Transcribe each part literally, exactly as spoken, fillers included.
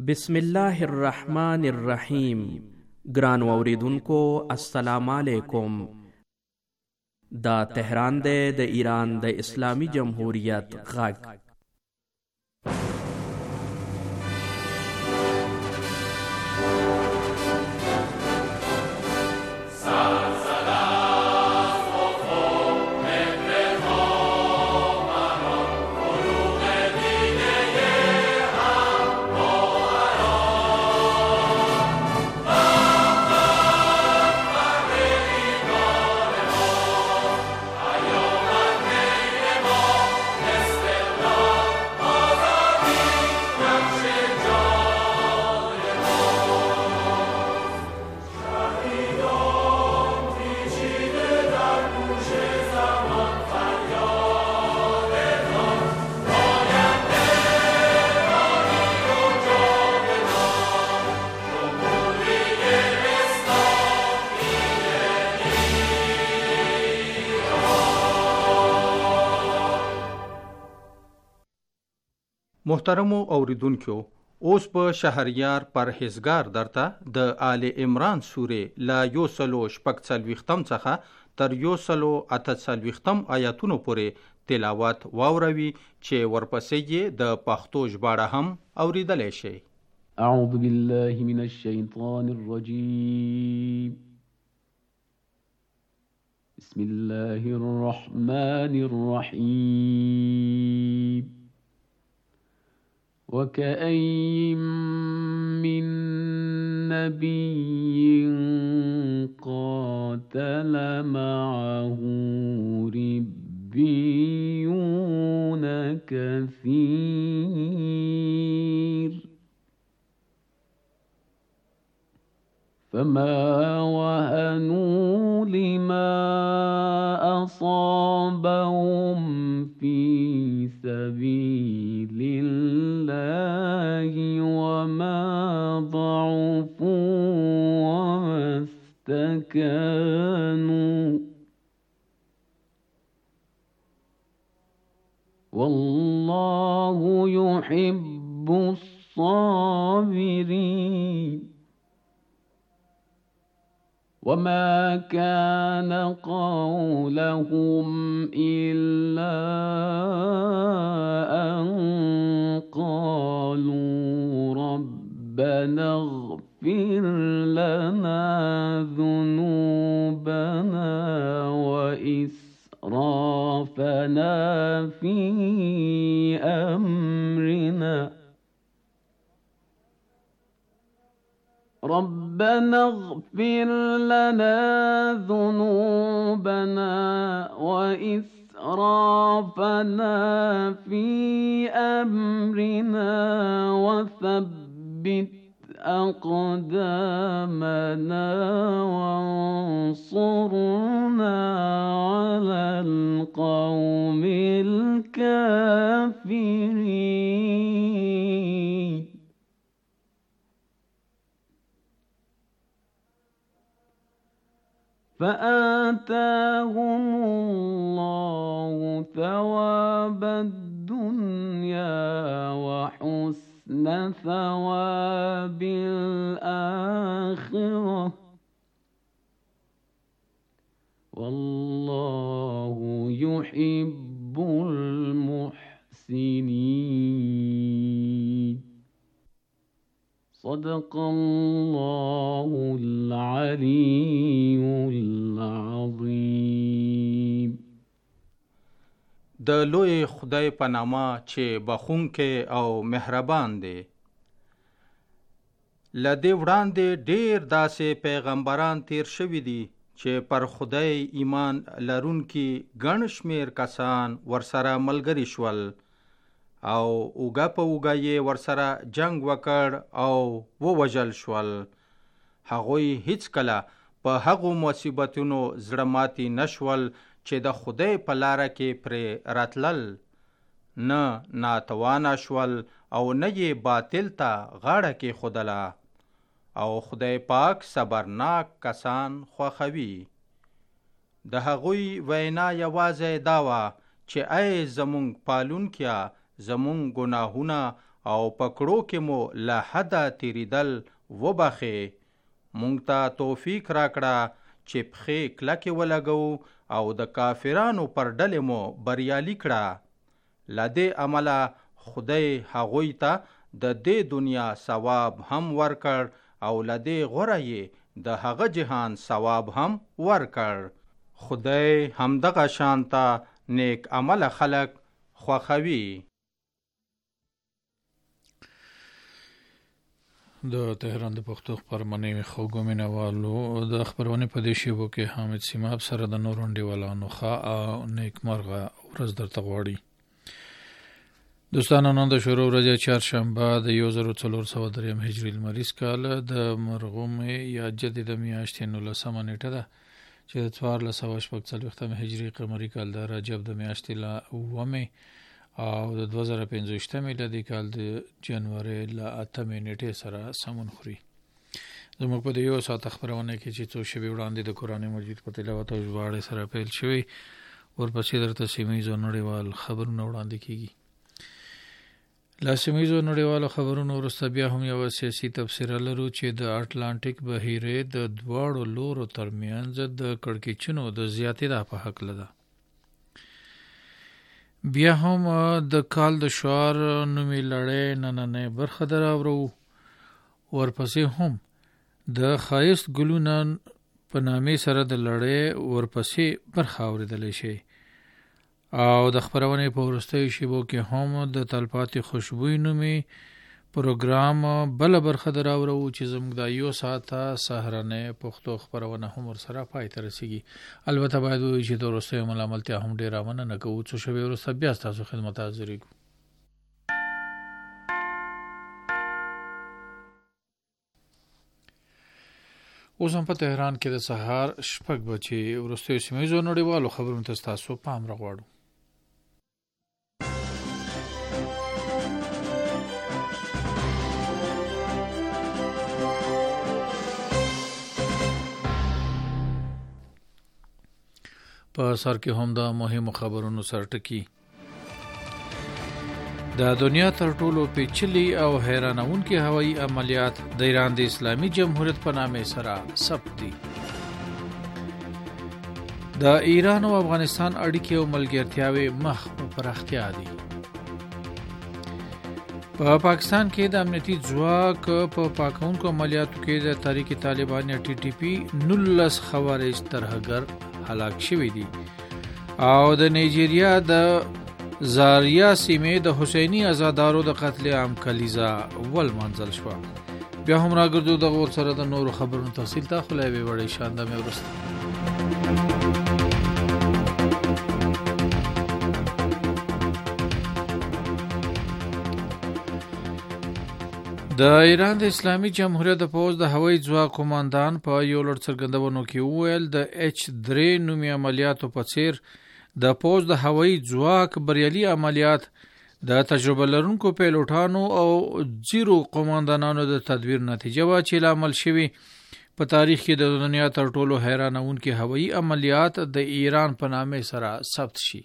بسم الله الرحمن الرحیم. ګران اوریدونکو السلام علیکم. دا تهران دی د ایران د اسلامی جمهوریت غږ. محترمو اوریدونکو، اوس په شهریار پرهیزګار درته د آل عمران سورې لا یو سلو شپږ څلوېښتم څخه تر یو سلو اته څلوېښتم آیاتونو پورې تلاوت واوروي چې ورپسې یې د پښتو ژباړه هم اوریدلی شئ. اعوذ بالله من الشیطان الرجیم. بسم الله الرحمن الرحیم. وكأين من نبي قاتل معه ربيون كثير فما وهنوا لما أصابهم في سبيل الله وما ضعفوا وما استكانوا والله يحب الصابرين. وما كان قولهم إلا أن قالوا ربنا اغفر لنا ذنوبنا وإسرافنا في أمرنا ربنا اغفر لنا ذنوبنا وإسرافنا في أمرنا وثبت أقدامنا وانصرنا على القوم الكافرين. فآتاهم الله ثواب الدنيا وحسن ثواب الآخرة والله يحب المحسنين. صدق الله العلي العظيم. د لوی خدای په نامه چې بخښونکی او مهربان دی. له دې وړاندې ډېر داسې پیغمبران تیر شوي دي چې پر خدای ایمان لرونکي ګڼ شمېر کسان ورسره ملګري شول او اوږه په اوږه یې ورسره جنگ وکړ او ووژل شول. هغوی هیڅکله په هغو مصیبتونو زړه ماتي نشول چې د خدای په لاره کې پرې راتلل، نه ناتوانه شول او نه یې باطل ته غاړه کېښودله. او خدای پاک صبرناک کسان خوښوي. د هغوی وینا یوازې دا وه چې ای زمونږ پالونکیا، زمونږ ګناهونه او پکړو کې مو له حده تیریدل وبخې. مونږ ته توفیق راکړه چې پښې کلکې ولګو او د کافرانو پر ډلې مو بریالي کړه. له دې عمله خدای هغوی ته د دې دنیا ثواب هم ورکړ او له دې غوره یې د هغه جهان ثواب هم ورکړ. خدای همدغه شانته نیک عمل خلق خوښوي. د تهران د پښتو خپرونې خوږو مینوالو د خپرونې په دې شیبو کې حامد سیماب سره د نورو انډیوالانو ښه او نیکمرغه ورځ درته غواړي. دوستانو، نن د شروع ورځ چهارشنبه د یو زر څلور سوه دریم هجري لمریز کال د مرغومې یا جدیده میاشتې نولسمه نیټه ده چې د څوارلس سوه شپږ څلوېښتم هجري قمري کال د رجب د میاشتې له اوومې او د دوه زره پنځه ویشتم میلادي کال د جنوري له اتمې نیټې سره سمون خوري. زموږ په دې یو ساعت خپرونه کې چې څو شېبې وړاندې د قرآن مجید په تلاوت او ژباړې سره پیل شوی، ورپسې درته سیمه ییز او نړیوال خبرونه وړاندې کیږي. له سیمه ییزو نړیوالو خبرونو وروسته بیا هم یوه سیاسي تبصره لرو چې د اټلانټیک بحیرې د دواړو لورو ترمنځ د کړکېچونو د زیاتېدا په هکله ده. بیا هم د کال د شعار نومي لړۍ نننۍ برخه دراوړو. ورپسې هم د ښایست ګلونه په نامې سره د لړۍ ورپسې برخه اورېدلی شي او د خپرونې په وروستیو شیبو کې هم د تلپاتې خوشبوی نومي پروګرام بله برخه دراوړو چې زموږ د یو ساعته سهرنۍ پښتو خپرونه هم ورسره پای ته رسیږي. البته باید ووایو چې د وروستیو ملامتیا هم ډېره مننه کوو. څو شېبې وروسته بیا ستاسو خدمت حاضرېږو. اوس هم په تهران کې د سهار شپږ بجې وروستیو سیمه ییزو نړیوالو خبرونو ته ستاسو پام راغواړو. په سر کې هم د مهمو خبرونو سرټکی. د دنیا تر ټولو پیچلي او حیرانونکي هوایي عملیات د ایران د اسلامي جمهوریت په نامې سره ثبت دي. د ایران او افغانستان اړیکې او ملګرتیاوې مخ په پراختیا دي. په پا پاکستان کې د امنیتي ځواک په پاکونکو عملیاتو کې د تحریک طالبان یا ټي ټي پی نولس خوارج ترهګر هلاک شوي دي او د نایجیریا د زاریا سیمې د حسیني ازادارو د قتل عام کلیزا ولمنځل شوه. بیا هم راګرځو د غور سره د نورو خبرونو تفصیل ته خو له یوې وړې شانده مې وروسته. د ایران د اسلامي جمهوریت د پوځ د هوایي ځواک قوماندان په یو لړ څرګندونو کې وویل د اچ درې نومي عملیاتو په څیر د پوځ د هوایي ځواک بریالي عملیات د تجربه لرونکو پیلوټانو او زیرو قوماندانانو د تدبیر نتیجه وه چې لامل شوي په تاریخ کې د دنیا تر ټولو حیرانونکي هوایي عملیات د ایران په نامې سره ثبت شي.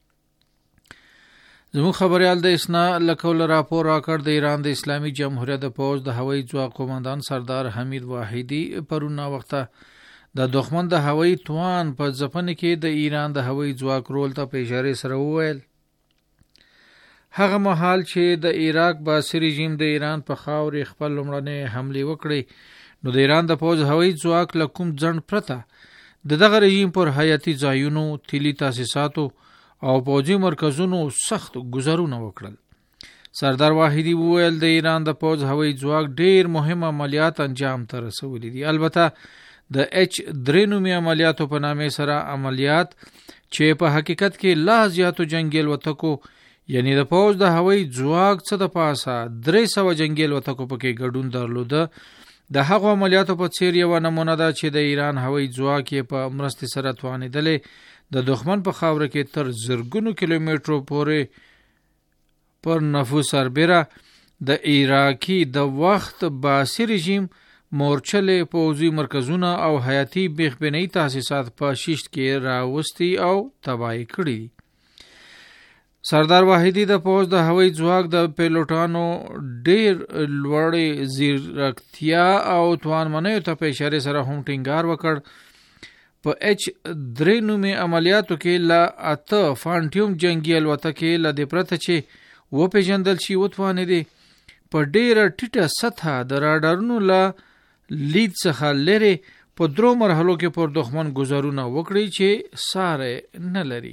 زموږ خبریال د اسنا لکول راپور راکړ. د ایران د اسلامي جمهوریت د پوځ د هوایي ځواک قوماندان سردار حمید واحدی پرون وخته د دښمن د هوایي توان په ځپنې کې د ایران د هوایي ځواک رول ته په اشارې سره وویل. هغه مهال چې د عراق باسي رژیم د ایران په خاورې خپل لومړنۍ حملې وکړې، نو د ایران د پوځ هوایي ځواک له کوم ځنډ پرته د دغه رژیم پر حیاتي ځایونو، تیلي تاسیساتو او پوځي مرکزونو سخت ګزارونه وکړل. سردار واحدی وویل د ایران د پوځ هوایي ځواک ډیر مهم عملیات انجام ته رسولي دي. البته د اچ درې نومي عملیاتو په نامې سره عملیات چې په حقیقت کې لا زیاتو جنگي الوتکو یعنی د پوځ د هوایي ځواک څخه د پاسه درې سوه جنگي الوتکو پکې ګډون درلوده. د هغو عملیاتو په څیر یوه نمونه ده چې د ایران هوایي ځواک یې په مرستې سره توانېدلی د دښمن په خاوره کې تر زرګونو کیلومترو پورې پر نفوذ سربیره د عراقي د وخت باسي رژیم مورچلې پوځي مرکزونه او حیاتي بیخبنۍ تاسیسات په شیشت کې راوستي او تباهي کړي. سردار واحدی د پوز د هوایي ځواک د پیلوټانو ډیر لوړې زیرکتیا او توانمنیو ته په اشاره سره هم ټینګار وکړ. په اچ درې نومي عملیاتو کې لا اته فانټیوم جنگي الوتکې له دې پرته چې وپېژندل شي وتوانېدې په ډیره ټیټه سطحه د راډارونو له لید څخه لرې په درو مرحلو کې پر دښمن ګزارونه وکړي چې ساره نه لري.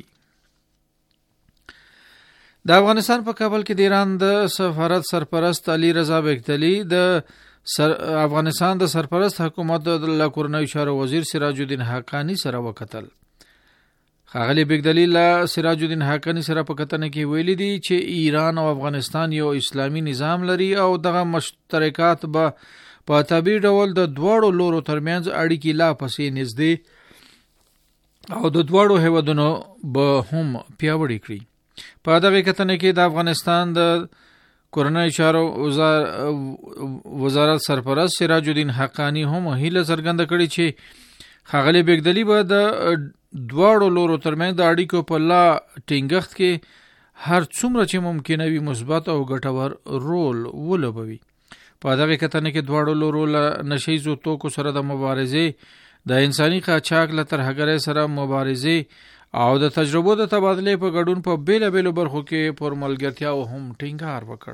د افغانستان په کابل کې د ایران د سفارت سرپرست علي رضا بیگتلی د سر افغانستان د سرپرست حکومت د کورنیو چارو وزیر سراج الدین حقانی سره وکتل. ښاغلي بیگتلی له سراج الدین حقانی سره په کتنه کې ویلي دي چې ایران او افغانستان یو اسلامي نظام لري او دغه مشترکات به په طبیعي ډول د دواړو لورو ترمنځ اړیکې لا پسې نږدې او د دواړو هیوادونو به هم پیاوړي کړي. په دغه کتنه کې د افغانستان د کورنیو چارو وزارت سرپرست سراج الدین حقانی هم هیله څرګنده کړې چې ښاغلي بیگتلی به د دواړو لورو ترمنځ د اړیکو په لا ټینګښت کې هر څومره چې ممکنه وي مثبت او ګټور رول ولوبوي. په دغه کتنه کې دواړو لورو له نشیزو توکو سره د مبارزې، د انساني قاچاق له ترهګرۍ سره مبارزې او د تجربو د تبادلې په ګډون په بیله بیلو برخو کې پر ملګرتیا هم ټینګار وکړ.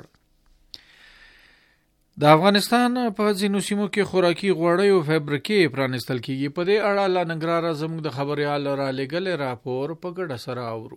د افغانستان په ځینو سیمو کې خوراکي غوړیو فابریکې پرانستل کیږي. په دې اړه له ننګرهار زموږ د خبريال را لېږلې راپور په ګډه سره اورو.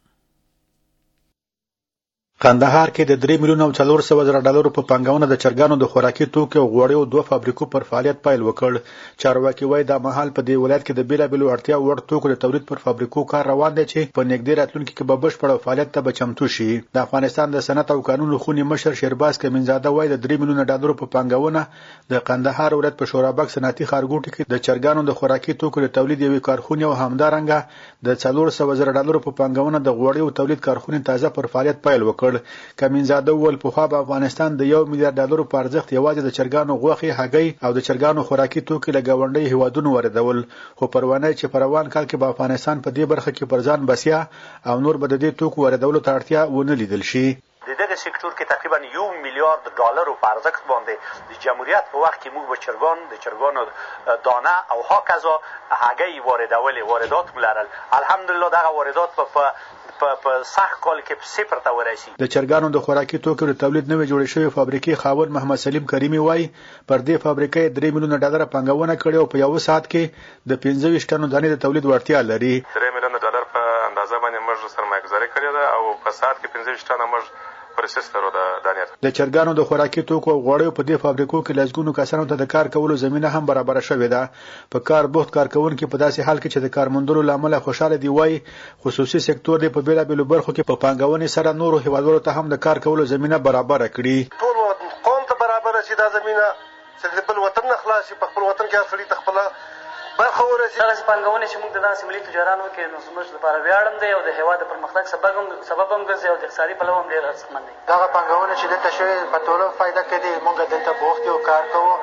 کندهار کې د درې میلیونه او څلور سوه زره ډالرو په پانګونه د چرګانو د خوراکي توکو او غوړیو دوه فابریکو پر فعالیت پیل وکړ. چارواکي وایي دا مهال په دې ولایت کې د بیلابیلو اړتیا وړ توکو د تولید پر فابریکو کار روان دی چې په نږدې راتلونکي کې به بشپړ فعالیت ته به چمتو شي. د افغانستان د صنعت او قانون خونی مشر شیرباز کمینزاده وایي د درې میلیونه ډالرو په پانګونه د قندهار ولایت په شورابک صنعتي ښارګوټي کې د چرګانو د خوراکي توکو د تولید یوې کارخونې او همدارنګه د څلور سوه زره ډالرو په پانګونه د غوړیو تولید کارخونې تازه پر فعالیت پیل وکړ. کمینزاده زاده ول په خو په افغانستان د یو میلیارډ ډالرو په ارزښت یوازې د چرګانو غوښې، هګۍ او د چرګانو خوراکي توکي له ګاونډي هیوادونو واردول، خو پروانه چې په روان کال کې په افغانستان په دې برخه کې پر ځان بسیا او نور به د دې توکو واردولو ته اړتیا ونه لیدل شي. د دغه سکتور کې تقریبا یو میلیارډ ډالرو په ارزښت باندې د جمهوریت په وخت کې موږ به چرګان د چرګانو دانه او هاکذا هګۍ واردولې، واردات ملرل. الحمدلله دغه واردات په په په صح کال کې صفر ته ورسي. د چرګانو د خوراکي توکو د تولید نوې جوړې شوې فابریکې خاوند محمد سلیم کریمي وایي پر دې فابریکې درې میلیونه ډالر پانګونه کړې او په یو ساعت کې د پنځه ویشت ټنو دانې د تولید وړتیا لري. درې میلیونه ډالر په اندازه باندې موږ سرمایه‌ګذاري کړې ده او په ساعت کې پنځه ویشت ټنه موږ پروسس درو د دانې. د چرګانو د خوراکي توکو او غوړیو په دې فابریکو کې لږګونو کسانو ته د کار کولو زمينه هم برابر شوې ده. په کار بوخت کارکونکو په داسې حال کې چې د کارمندلو لامل خوشاله دی وای خصوصي سکتور د په بیلا بیلو برخو کې په پانګونې سره نورو هیوادونو ته هم د کار کولو زمينه برابر کړي. ټول قوم ته برابر شي دا زمينه چې خپل وطن نه خلاصي، په خپل وطن کې اصلي تخپل برخه ورسي. دا پانګونه چې موږ د داسې ملي تجارانو کې نو زموږ لپاره ویاړم دی او د هیواد د پرمختګ سبب هم سبب هم ګرځي او د اقتصادي پلوه هم ډېر ارزښتمن دی. دغه پانګونه چې دلته شوې په ټولو فایده کوي. موږ دلته بوخت یو کار کوو،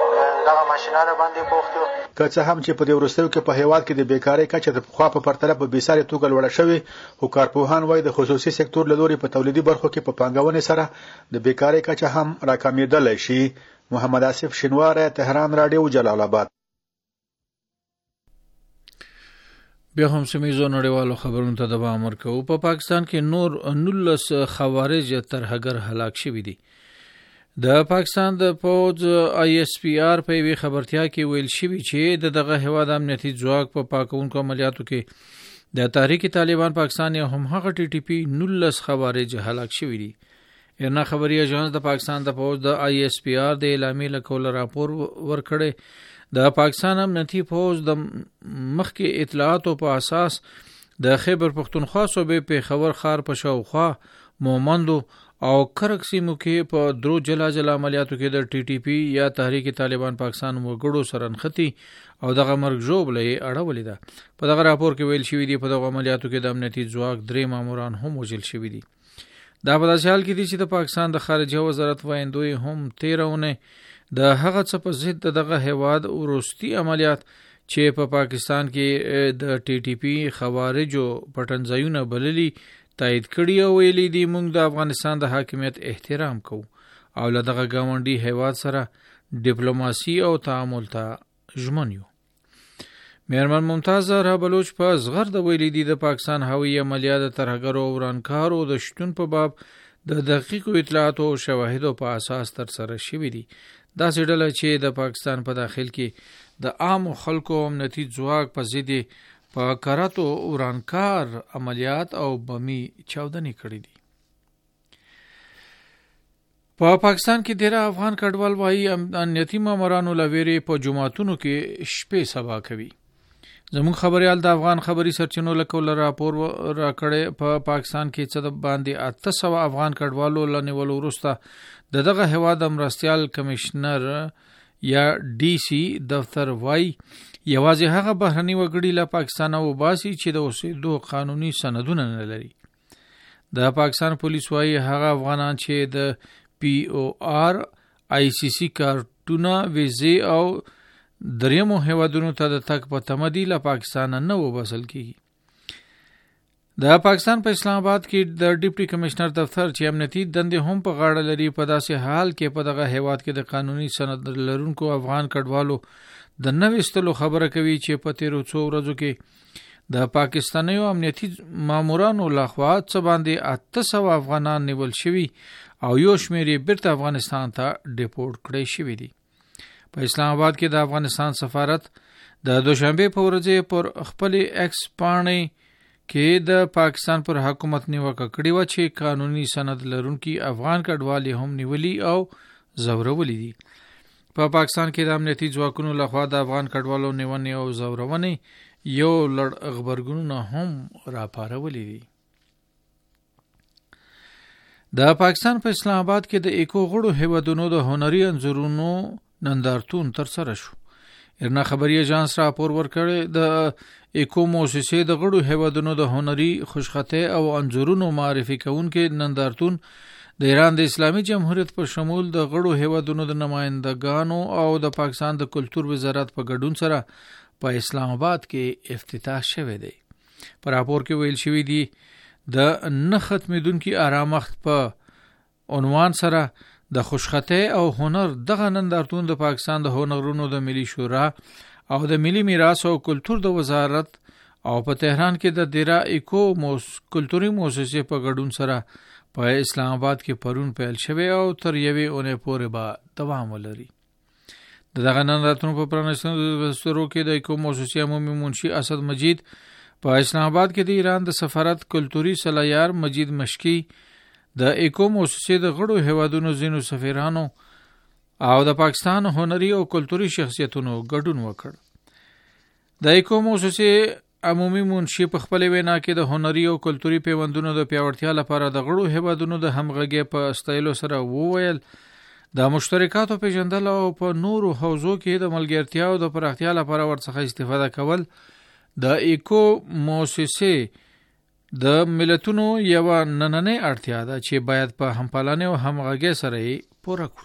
دغه ماشینانو باندې بوخت یو. که څه هم چې په دې وروستیو کې په هیواد کې د بیکارۍ کچه د پخوا په پرتله په بېساري توګه لوړه شوې، خو کارپوهان وایي د خصوصي سکتور له لوري په تولیدي برخو کې په پانګونې سره د بیکارۍ کچه هم راکمېدلی شي. محمد آصف شینواری، تهران رادیو، جلال آباد. بیا هم سمیزو نړیوالو خبرونو ته دوام ورکوو. په پا پاکستان کې نور نولس خوارج ترهګر هلاک شوي دي. د پاکستان د پوز آی اس پی آر په یوې خبرتیا کې ویل شوي چې د دغه هیواد امنیتي ځواک په پاکونکو عملیاتو کې د تحریک طالبان پاکستان یا هم هغه ټي ټي پی نولس خوارج هلاک شوي دي. ارنا خبري اژانس د پاکستان د پوز د آی اس پی آر د اعلامیې له کوله راپور ورکړی. د پاکستان امنیتي پوز د مخکې اطلاعاتو په اساس د خیبر پختونخوا صوبې په خبر خار په شاوخوا مومندو او کرک سیمو کې په درو جلا جلا عملیاتو کې د ټي ټي پی یا تحریک طالبان پاکستان وګړو سره نښتي او دغه مرګ ژوبلې اړولې ده. په دغه راپور کې ویل شوی دی په دغه عملیاتو کې د امنیتي ځواک درې ماموران هم وژل شوي دي. دا په داسې حال کې دي چې د پاکستان د خارجه وزارت وایندوی هم تیرونه د هغه څه په ضد دغه هیواد وروستي عملیات چې په پا پاکستان کې د ټي ټي پی خوارجو پټنځایونه بللي تایید کړي او ویلي دي موږ د افغانستان د حاکمیت احترام کوو او له دغه ګاونډي هیواد سره ډیپلوماسي او تعامل ته ژمن یو. میرمن ممتاز زهرا بلوچ په زغر د ویلي دي د پاکستان هوایي عملیات د ترهګرو او ورانکارو د شتون په باب د دقیقو اطلاعاتو او شواهدو په اساس ترسره شوي دي. داسې ډله چې د پاکستان په داخل کې د عامو خلکو امنیتي ځواک په ضد په کراتو ورانکار عملیات او بمي چاودنې کړې دي. په پا پاکستان کې ډېر افغان کډوال وايي امنیتي مامورانو لویری په جماعتونو کې شپې سبا کوي. زموږ خبريال د افغان خبري سرچینو لکول راپور راکړې په پا پاکستان کې څه د باندې اته سوه افغان کډوالو لنیولو وروسته د دغه هواد مرستيال کمشنر یا ډي سي دفتر وای یوازې هغه بهرني وګړي له پاکستان او باسي چې د اوسېدو قانوني سندونه نه لري. د پاکستان پولیس وای هغه افغانان چې د پی او آر آی سی سی کارتونه ویزه او دریمو هیوادونو ته د تک په تمدی له پاکستان نه وباسل کیږي. د پاکستان په اسلام آباد کې د ډیپټي کمشنر دفتر چې امنیتي دندې هم په غاړه لري په داسې حال کې په دغه هیواد کې د قانوني سند لرونکو افغان کډوالو د نوښتلو خبره کوي چې په تیرو څو ورځو کې د پاکستانیو امنیتي مامورانو لخوا څه باندې اته سوه افغانان نیول شوي او یو شمېر یې بیرته افغانستان ته ډیپورټ کړی شوي دي. په اسلام آباد کې د افغانستان سفارت د دوشنبه په ورځ پر خپل ایکس پاڼې کې د پاکستان پر حکومت نیوکه کړې و چې قانوني سند لرونکي افغان کډوال هم نیولي او زورولي دي. په پا پاکستان کې د امنیتي ځواکونو لخوا د افغان کډوالو نیونې او زورونې یو لړ خبرګونونه هم راپارولي دي. د پاکستان په اسلام آباد کې د ایکو غړو هیوادونو د هنري انځورونو نندارتون تر سره شو. ارنا خبري اژانس راپور ورکړی د ایکو موسسې د غړو هیوادونو د هنري خوشخطه او انځورونو معرفي کوونکې نندارتون د ایران د اسلامي جمهوریت په شمول د غړو هیوادونو د نمائندګانو او د پاکستان د کلتور وزارت په ګډون سره په اسلام آباد کې افتتاح شوی دی. په راپور کې ویل شوی دی د نه ختمېدونکي آرامښت په عنوان سره د خوشخطه او هنر دغه نندارتون د پاکستان د هنرونو د ملي شورا او د ملي میراث او کلتور د وزارت او په تهران کې د دیرا ایکو موس کلتوري موسسې په ګډون سره په اسلام آباد کې پرون پیل شوی او تر یوې اونۍ پورې به دوام ولري. دغه نندارتون په پرانیستو دستورو کې د ایکو موسسې عمومي منشي اسد مجید په اسلام آباد کې د ایران د سفارت کلتوري سلایار مجید مشکی د ایکو موسسې د غړو هیوادونو ځینو سفیرانو او د پاکستان هنري او کلتوري شخصیتونو ګډون وکړ. د ایکو موسسې عمومي منشي په خپل وینا کې د هنري او کلتوري پیوندونو د پیاوړتیا لپاره د غړو هیوادونو د همغږي په استایلو سره وویل د مشترکاتو پیژندل او په نورو حوزو کې د ملګرتیا او د پراختیا لپاره ورڅخه استفاده کول د ایکو موسسې د ملتونو یو نننۍ اړتیا ده چې باید په همپالانه او همغږي سره یې پوره کړو.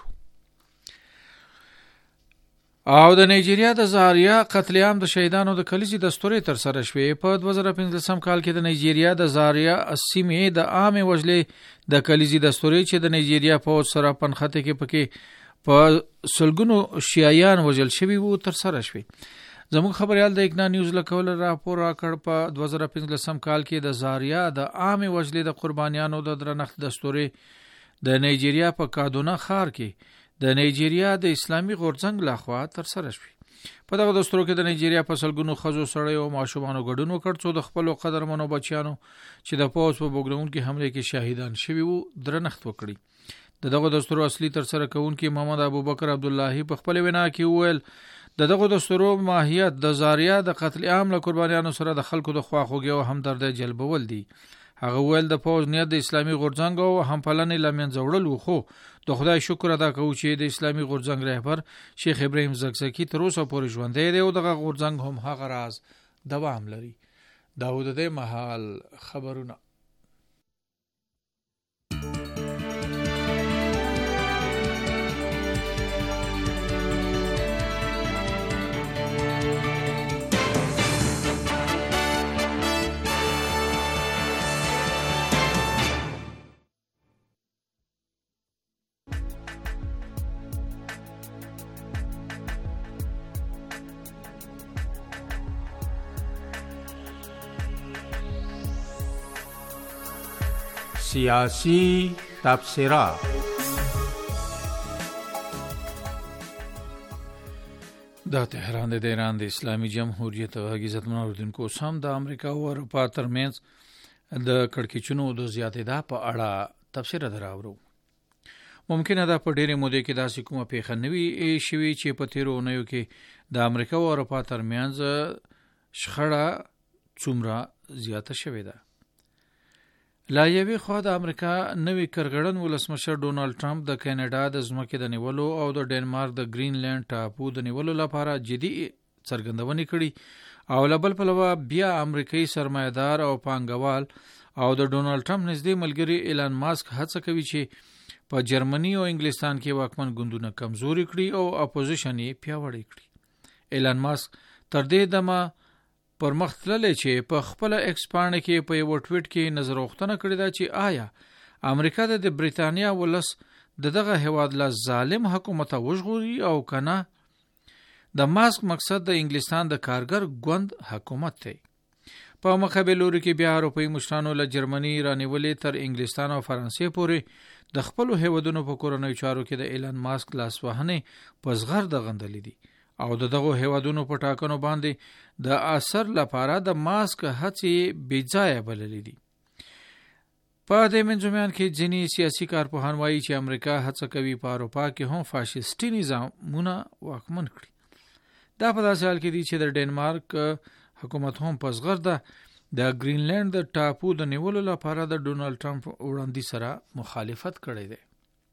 او د نایجیریا د زاریا قتل عام د شهیدانو د کلیزي دستوري تر سره شوې. په دوه زره پنځلسم کال کې د نایجیریا د زاریا سیمې د عام وجلې د کلیزي دستوري چې د نایجیریا په سره پنخته کې پکې په سلګونو شیعیان وجل شوي وو تر سره شوې. زموږ خبريال د اکنا نیوز لکول راپور راکړ په دوه زره پنځلسم کال کې د زاریا د عام وجلې د قربانیانو د درنښت دستوري د نایجیریا په کادونا ښار کې د نایجیریا د اسلامي غورځنګ لخوا تر سره شوې. په دغه دستورو کې د نایجیریا په سلګونو ښځو سړیو او ماشومانو ګډون وکړ څو د خپل قدرمنو بچیانو چې د پوځ په بوګړونکو حمله کې شهیدان شوي وو درنښت وکړي. دغه دستورو اصلي تر سره کوونکی محمد ابوبکر عبد الله په خپل وینا کې وویل دغه دستورو ماهیت د زاریا د قتل عام له قربانیانو سره د خلکو د خواخوږي او همدردۍ جلبول دي. هغه ویل د پوز نیت د اسلامي غورځنګ او همپالنې لمن زوړل وو. د خدای شکر ادا کوو چې د اسلامي غورځنګ رهبر شیخ ابراهیم زکزکی تر اوسه پورې ژوندی دی او دغه غورځنګ هم هغه راز دوام لري. داود د محل خبرونه. سیاسی تبصره. د تهران د ایران د اسلامي جمهوریت او عزتمن اوردونکو سم د امریکا او اروپا ترمنځ د کړکېچونو د زیاتېدا په اړه تبصره دراوړو. ممکنه ده په ډېرې مودې کې داسې کومه پیښه نه وي شوې چې په تېرو اونیو کې د امریکا او اروپا ترمنځ شخړه څومره زیاته شوې ده. لا یوې خوا د امریکا نوی کرغړن ولسمشر ډونالد ټرمپ د کینیډا د ځمکې د نیولو او د ډنمارک د ګرینلند ټاپو د نیولو لپاره جدي څرګندونې کړي او له بل پلوه بیا امریکایي سرمایه‌دار او پانګوال او د ډونالد ټرمپ نږدې ملګری ایلان ماسک هڅه کوي چې په جرمني او انګلستان کې واکمن ګوندونه کمزوري کړي او اپوزیشن یې پیاوړی کړي. ایلان ماسک تر دې دمه پر مخ تللی چې په خپل ایکس پاڼه کې په یو ټویټ کې نظر غوښتنه کړې ده چې آیا امریکا د بریتانیا ولس د دغه هیواد له ظالم حکومت وژغوري او کنه. د ماسک مقصد د انګلستان د کارګر ګوند حکومت دی. په مقابل لوري کې بیا اروپایي مشرانو له جرمني رانیولې تر انګلستان او فرانسې پورې د خپل هیوادونو په کورنیو چارو کې د ایلان ماسک لاسوهنې په زغر د غندلې دي او د دغه هیوادونو په ټاکنو باندې د اثر لپاره د ماسک هڅې بېځایه بللې دي. په دې منځومیان کې ځینې سیاسي کارپوهان وایي چې امریکا هڅه کوي په اروپا کې هم فاشیستي نظامونه واکمن کړي. دا په داسې حال کې دي چې د ډنمارک حکومت هم په زغر ده د ګرینلند د ټاپو د نیولو لپاره د ډونالد ټرمپ وړاندیز سره مخالفت کړی دی.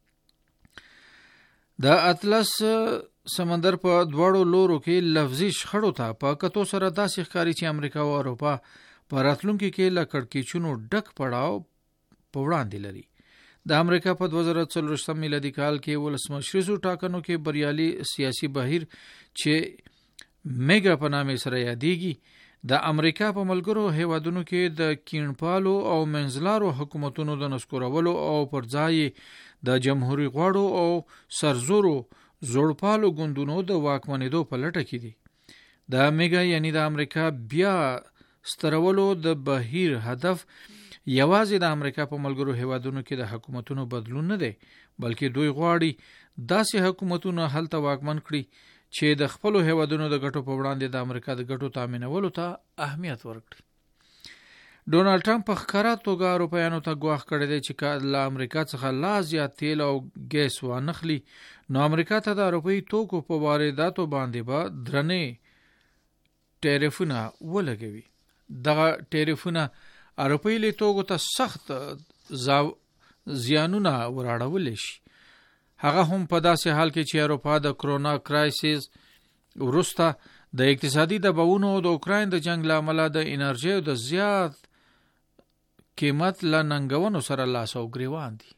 د اطلس سمندر په دواړو لورو کې لفظي شخړو ته په کتو سره داسې ښکاري چې امریکا او اروپا په راتلونکي کې له کړکېچونو ډک پړاو په وړاندې لري. د امریکا په دوه زره څلوېښتم میلادي کال کې ولسمشریزو ټاکنو کې بریالي سیاسي بهیر چې میګا په نامې سره یادېږي د امریکا په ملګرو هیوادونو کې د کینپالو او منځلارو حکومتونو د نسکورولو او پر ځای د جمهوریت غواړو او سرزورو زوړپالو ګوندونو د واکمنېدو په لټه کې دي. د میګا یعنی د امریکا بیا سترولو د بهیر هدف یوازې د امریکا په ملګرو هیوادونو کې د حکومتونو بدلون نه دی، بلکې دوی غواړي داسې حکومتونه هلته واکمن کړي چې د خپل هیوادونو د ګټو په وړاندې د امریکا د ګټو تامینولو ته اهمیت ورکړي. ډونالد ټرمپ په ښکاره توګه اروپایانو ته ګواښ کړی دی چې له امریکا څخه لا زیات تیل او ګیس وانخلي نو امریکا ته د اروپایي توکو په وارداتو باندې به درنې ټیرفونه ولګوي. دغه ټیرفونه اروپایي توکو ته سخت زیانونه وراړولی شي، هغه هم په داسې حال کې چې اروپا د کرونا کرایسیس وروسته د اقتصادي دباونو او د اوکراین د جنگ له امله د انرژي او د زیات قیمت له ننګونو سره لاس او ګریوان دي.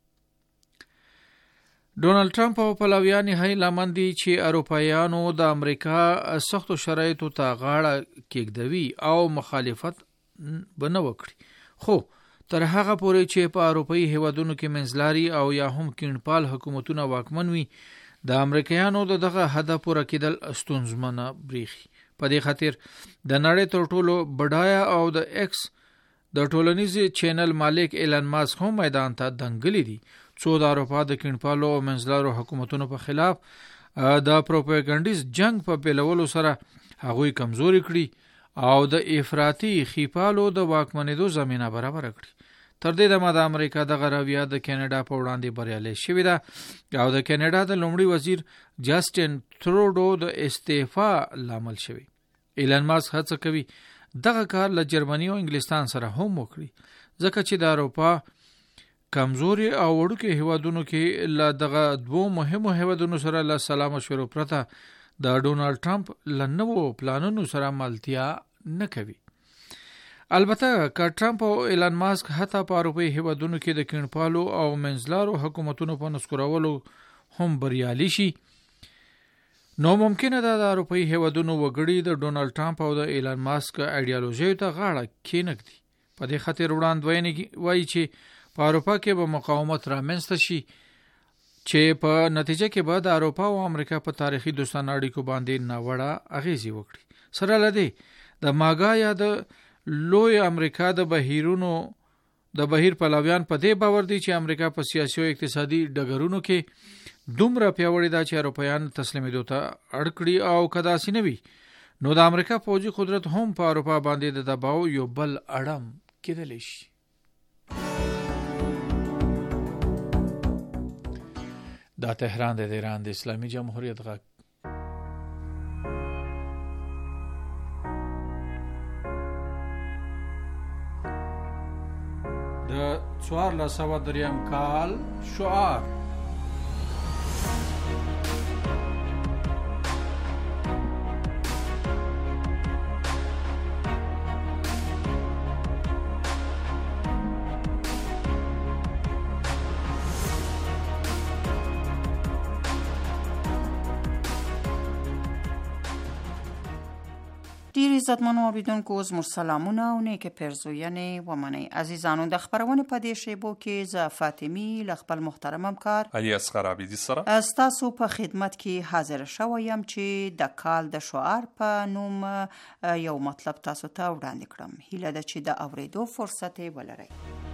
ډونالد ټرمپ او پلویان یې هیله دي چې اروپایانو د امریکا سختو شرایطو ته غاړه کېږدوي او مخالفت به نه وکړي، خو تر هغه پورې چې په اروپایي هیوادونو کې منځلاري او یا هم کینپال حکومتونه واکمن وي د امریکایانو د دغه هدف پوره کېدل ستونزمنه بریښي. په دې خاطر د نړۍ تر ټولو بډایه او د ایکس د ټولنیز چینل مالک ایلان ماسک هم میدان ته دنګلی دي څو د اروپا د کینپالو او منځلارو حکومتونو په خلاف د پروپاګانډیز جنگ په پیلولو سره هغوی کمزوري کړي او د افراطي خیپالو د واکمنېدو زمینه برابر کړي. تر دې دمه د امریکا د غرویه د کینیډا په وړاندې بریالۍ شوې ده او د کینیډا د لومړي وزیر جاسټین تروډو د استعفا لامل شوی. ایلان ماسک هڅه کوي دغه کار له جرمني او انګلستان سره هم وکړي ځکه چې د اروپا کمزوري او وړوکې هیوادونو کې له دغه دوو مهمو هیوادونو سره له سلا مشورو پرته د ډونالد ټرمپ له نوو پلانونو سره ملتیا نه کوي. البته که ټرمپ او ایلان ماسک حتی په اروپایي هیوادونو کې د کینپالو او منځلارو حکومتونو په نسکورولو هم بریالي شي نو ممکنه ده د اروپایي هیوادونو وګړي د ډونالد ټرمپ او د ایلان ماسک ایډیالوژي ته غاړه کېنږدي. په دې خاطر وړاندوینې وایي چې په اروپا کې به مقاومت رامنځته شي چې په نتیجه کې به د اروپا او امریکا په تاریخي دوستانه اړیکو باندې ناوړه اغیزې وکړي. سره له دې د ماګا یا د لوی امریکا د بهیرونو د بهیر پلویان په دې باور دي چې امریکا په سیاسي او اقتصادي ډګرونو کې دومره پیاوړې ده چې اروپایان تسلیمېدو ته اړ کړي او که داسې نه وي نو د امریکا پوځي قدرت هم په اروپا باندې د دباو یو بل اړم کېدلی شي. دا تهران د ایران د اسلامي جمهوریت غږ. د څوارلس سوه دریم کال شعار ډیر عزتمنو اوریدونکو زموږ سلامونه او نیکه پرزوینې ومنئ. عزیزانو د خبرونې په دې شیبو کې زه فاطمی له خپل محترم همکار علي اصغر عابدي سره ستاسو په خدمت کې حاضر شوی یم چې د کال د شعار په نوم یو مطلب تاسو ته وړاندې کړم. هیله ده چې د اوریدو فرصت یې ولرئ.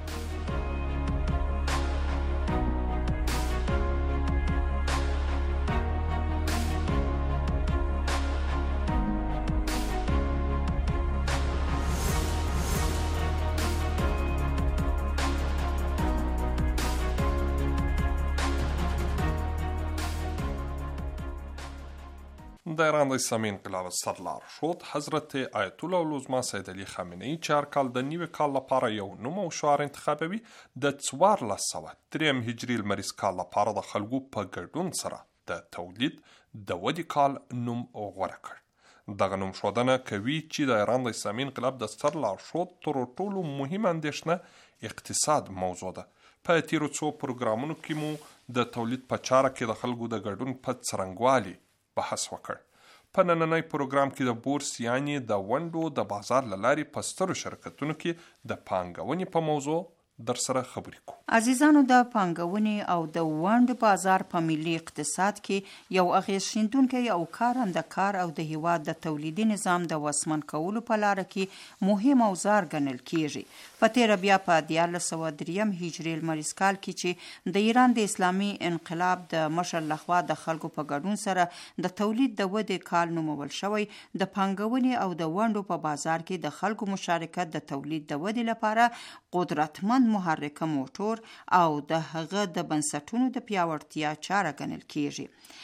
د ایران د اسلامي انقلاب سرلارښود حضرت آیت الله العظما سید علي خامنه‌ای چې هر کال د نوي کال لپاره یو نوم او شعار انتخابوي د څوارلس سوه دریم هجري لمریز کال لپاره د خلکو په ګډون سره د تولید د ودې کال نوم غوره کړ. دغه نوم ښودنه کوي چې د ایران د اسلامي انقلاب د سرلارښود تر ټولو مهمه اندېښنه اقتصاد موضوع ده. په تیرو څو پروګرامونو کې مو د تولید په چاره کې د خلکو د ګډون په څرنګوالي بحث وکړ. په نننۍ پروګرام کې د بورس یعنی د ونډو د بازار له لارې په سترو شرکتونو کې د پانګونې په موضوع در سره خبرې کوو. عزیزانو د پانګونې او د ونډو بازار په ملي اقتصاد کې یو اغیز شیندونکی او کارنده کار او د هیواد د تولیدي نظام د وسمن کولو په لاره کې مهم اوزار ګڼل کیږي. په تیره بیا په دیارلس سوه دریم هجري لمریز کال کې چې د ایران د اسلامي انقلاب د مشر لخوا د خلکو په ګډون سره د تولید د ودې کال نومول شوی، د پانګونې او د ونډو په بازار کې د خلکو مشارکت د تولید د ودې لپاره قدرتمند محرکه موټور او د هغه د بنسټونو د پیاوړتیا چاره ګڼل کیږي.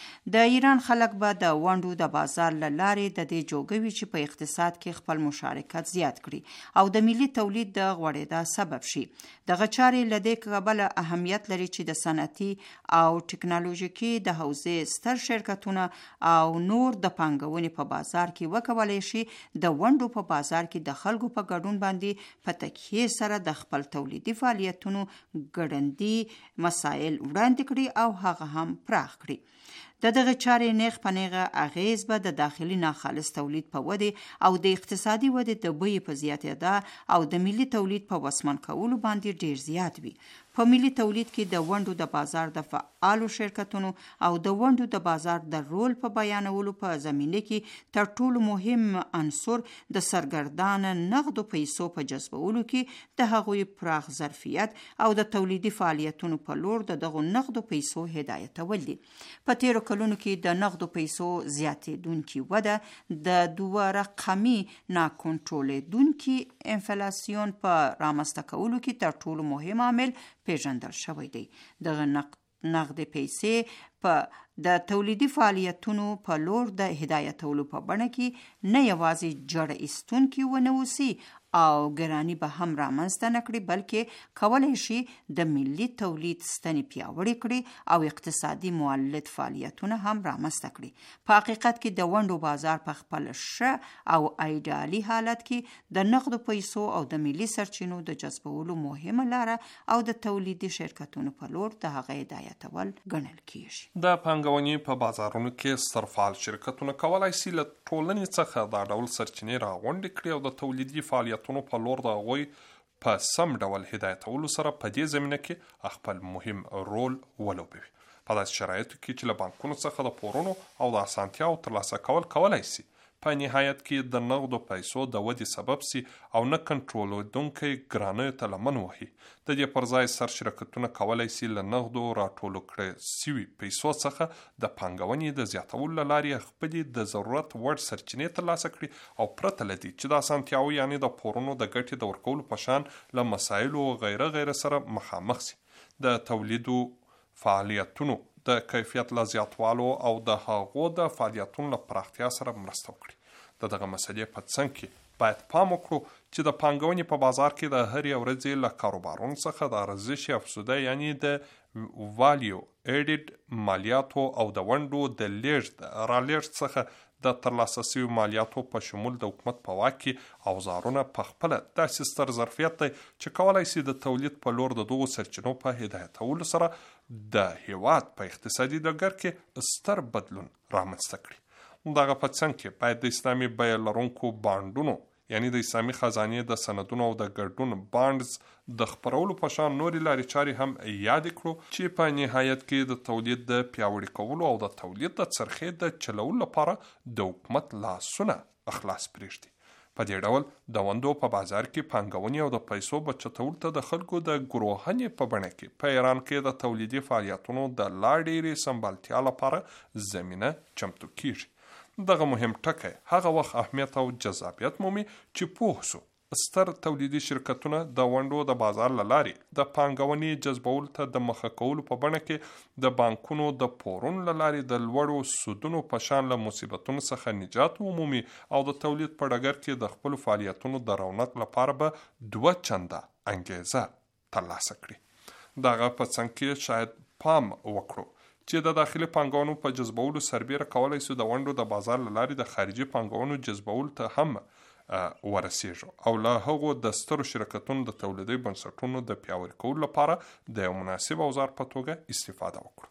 د ایران خلک به د ونډو د بازار له لارې د دې جوګوي چې په اقتصاد کې خپل مشارکت زیات کړي او د ملي تولید د غوړېدا سبب شي. دغه چارې له دې کبله اهمیت لري چې د صنعتي او ټکنالوژیکي د حوزې ستر شرکتونه او نور د پانګونې په بازار کې وکولای شي د ونډو په بازار کې د خلکو په ګډون باندې په تکیې سره د خپل تولیدي فعالیتونو ګړندي مسایل وړاندې کړي او هغه هم پراخ کړي. د دغه چارې نیغ په نیغه اغیز به د داخلي ناخالص تولید په ودې او د اقتصادي ودې د بیې په زیاتېدا او د ملي تولید په وسمن کولو باندې ډیر زیات وي. په ملي تولید کې د ونډو د بازار د فعالو شرکتونو او د ونډو د بازار د رول په بیانولو په زمینه کې تر ټولو مهم عنصر د سرګردان نغدو پیسو په جذبولو کې د هغوی پراخ ظرفیت او د تولیدي فعالیتونو په لور د دغو نغدو پیسو هدایتول دي. په تیرو کلونو کې د نغدو پیسو زیاتېدونکې وده د دوه رقمي ناکنټرولېدونکي انفلاسیون په رامنځته کولو کې تر ټولو مهم عامل پیژندل شوی دی. دغه نقد پیسې په د تولیدي فعالیتونو په لور د هدایتولو په بڼه کې نه یوازې جړه ایستونکي ونه اوسي او ګرانی به هم رامنځته نه کړي، بلکې کولی شي د ملي تولید ستنې پیاوړې کړي او اقتصادي مولد فعالیتونه هم رامنځته کړي. په حقیقت کې د ونډو بازار په خپل ښه او ایډیالي حالت کې د نقدو پیسو او د ملي سرچینو د جذبولو مهمه لاره او د تولیدي شرکتونو په لور د هغه هدایتول ګڼل کیږي. د پانګونې په بازارونو کې سترفعال شرکتونه کولی شي له ټولنې څخه دا ډول سرچینې راغونډې کړي او د تولیدي فعالیتونو په لور د هغوی په سم ډول هدایتولو سره په دې زمینه کې خپل مهم رول ولوبوي. په داسې شرایطو کې چې له بانکونو څخه د پورونو او د اسانتیاو ترلاسه کول کولی شي په نهایت کې د نغدو پیسو د ودې سبب سي او نه کنټرولېدونکی ګرانیو ته لمن وهي. د دې پر ځای سر شرکتونه کولی سي له نغدو راټولو کړې سوي پیسو څخه د پانګونې د زیاتولو له لارې خپلې د ضرورت وړ سرچینې ترلاسه کړي او پرته له دې چې د اسانتیاوو یعنې د پورونو د ګټې د ورکولو په شان له مسایلو غیره غیره سره مخامخ سي. د تولیدو فعالیتونو د کیفیت له زیاتوالو او د هغو د فعالیتونو له پراختیا سره مرسته وکړي. د دغه مسلې په څنګ کې باید پام وکړو چې د پانګونې په بازار کې د هرې ورځې له کاروبارونو څخه د ارزش افزوده یعنې د والیو ایډډ مالیاتو او د ونډو د لیږد رالیږد څخه د ترلاسه شویو مالیاتو په شمول د حکومت په واک کې اوزارونه په خپله داسې ستر ظرفیت دی چې کولی سي د تولید په لور د دغو سرچینو په هدایتولو سره د هیواد په اقتصادي ډګر کې ستر بدلون رامنځته کړي. دغه په څنګ کې باید د اسلامي بیه لرونکو بانډونو یعنی د اسلامي خزانې د سندونو او د ګډون بانډز د خپرولو په شان نورې لارې چارې هم یاد کړو چې په نهایت کې د تولید د پیاوړي کولو او د تولید د څرخې د چلولو لپاره د حکومت لاسونه اخلاص پرېږدي. په دې ډول د وندو په بازار کې پانګونې او د پیسو بچتولو ته د خلکو د ګروهنې په بڼه کې په ایران کې د تولیدي فعالیتونو د لا ډېرې سمبالتیا لپاره زمینه چمتو کیږي. دغه مهم ټکی هغه وخت اهمیت او جذابیت مومي چې پوه سو ستر تولیدي شرکتونه د ونډو د بازار له لارې د پانګونې جذبولو ته د مخه کولو په بڼه کې د بانکونو د پورونو له لارې د لوړو سودونو په شان له مصیبتونو څخه نجات ومومي او د تولید په ډګر کې د خپلو فعالیتونو د رونق لپاره به دوه چنده انګیزه ترلاسه کړي. دغه په څنګ کې شاید پام وکړو چې د داخلي پانګونو په جذبولو سربیره کولی سو د ونډو د بازار له لارې د خارجي پانګونو جذبولو ته هم ورسیږو او له هغو د سترو شرکتونو د تولیدي بنسټونو د پیاوړي کولو لپاره د یو مناسب اوزار په توګه استفاده وکړو.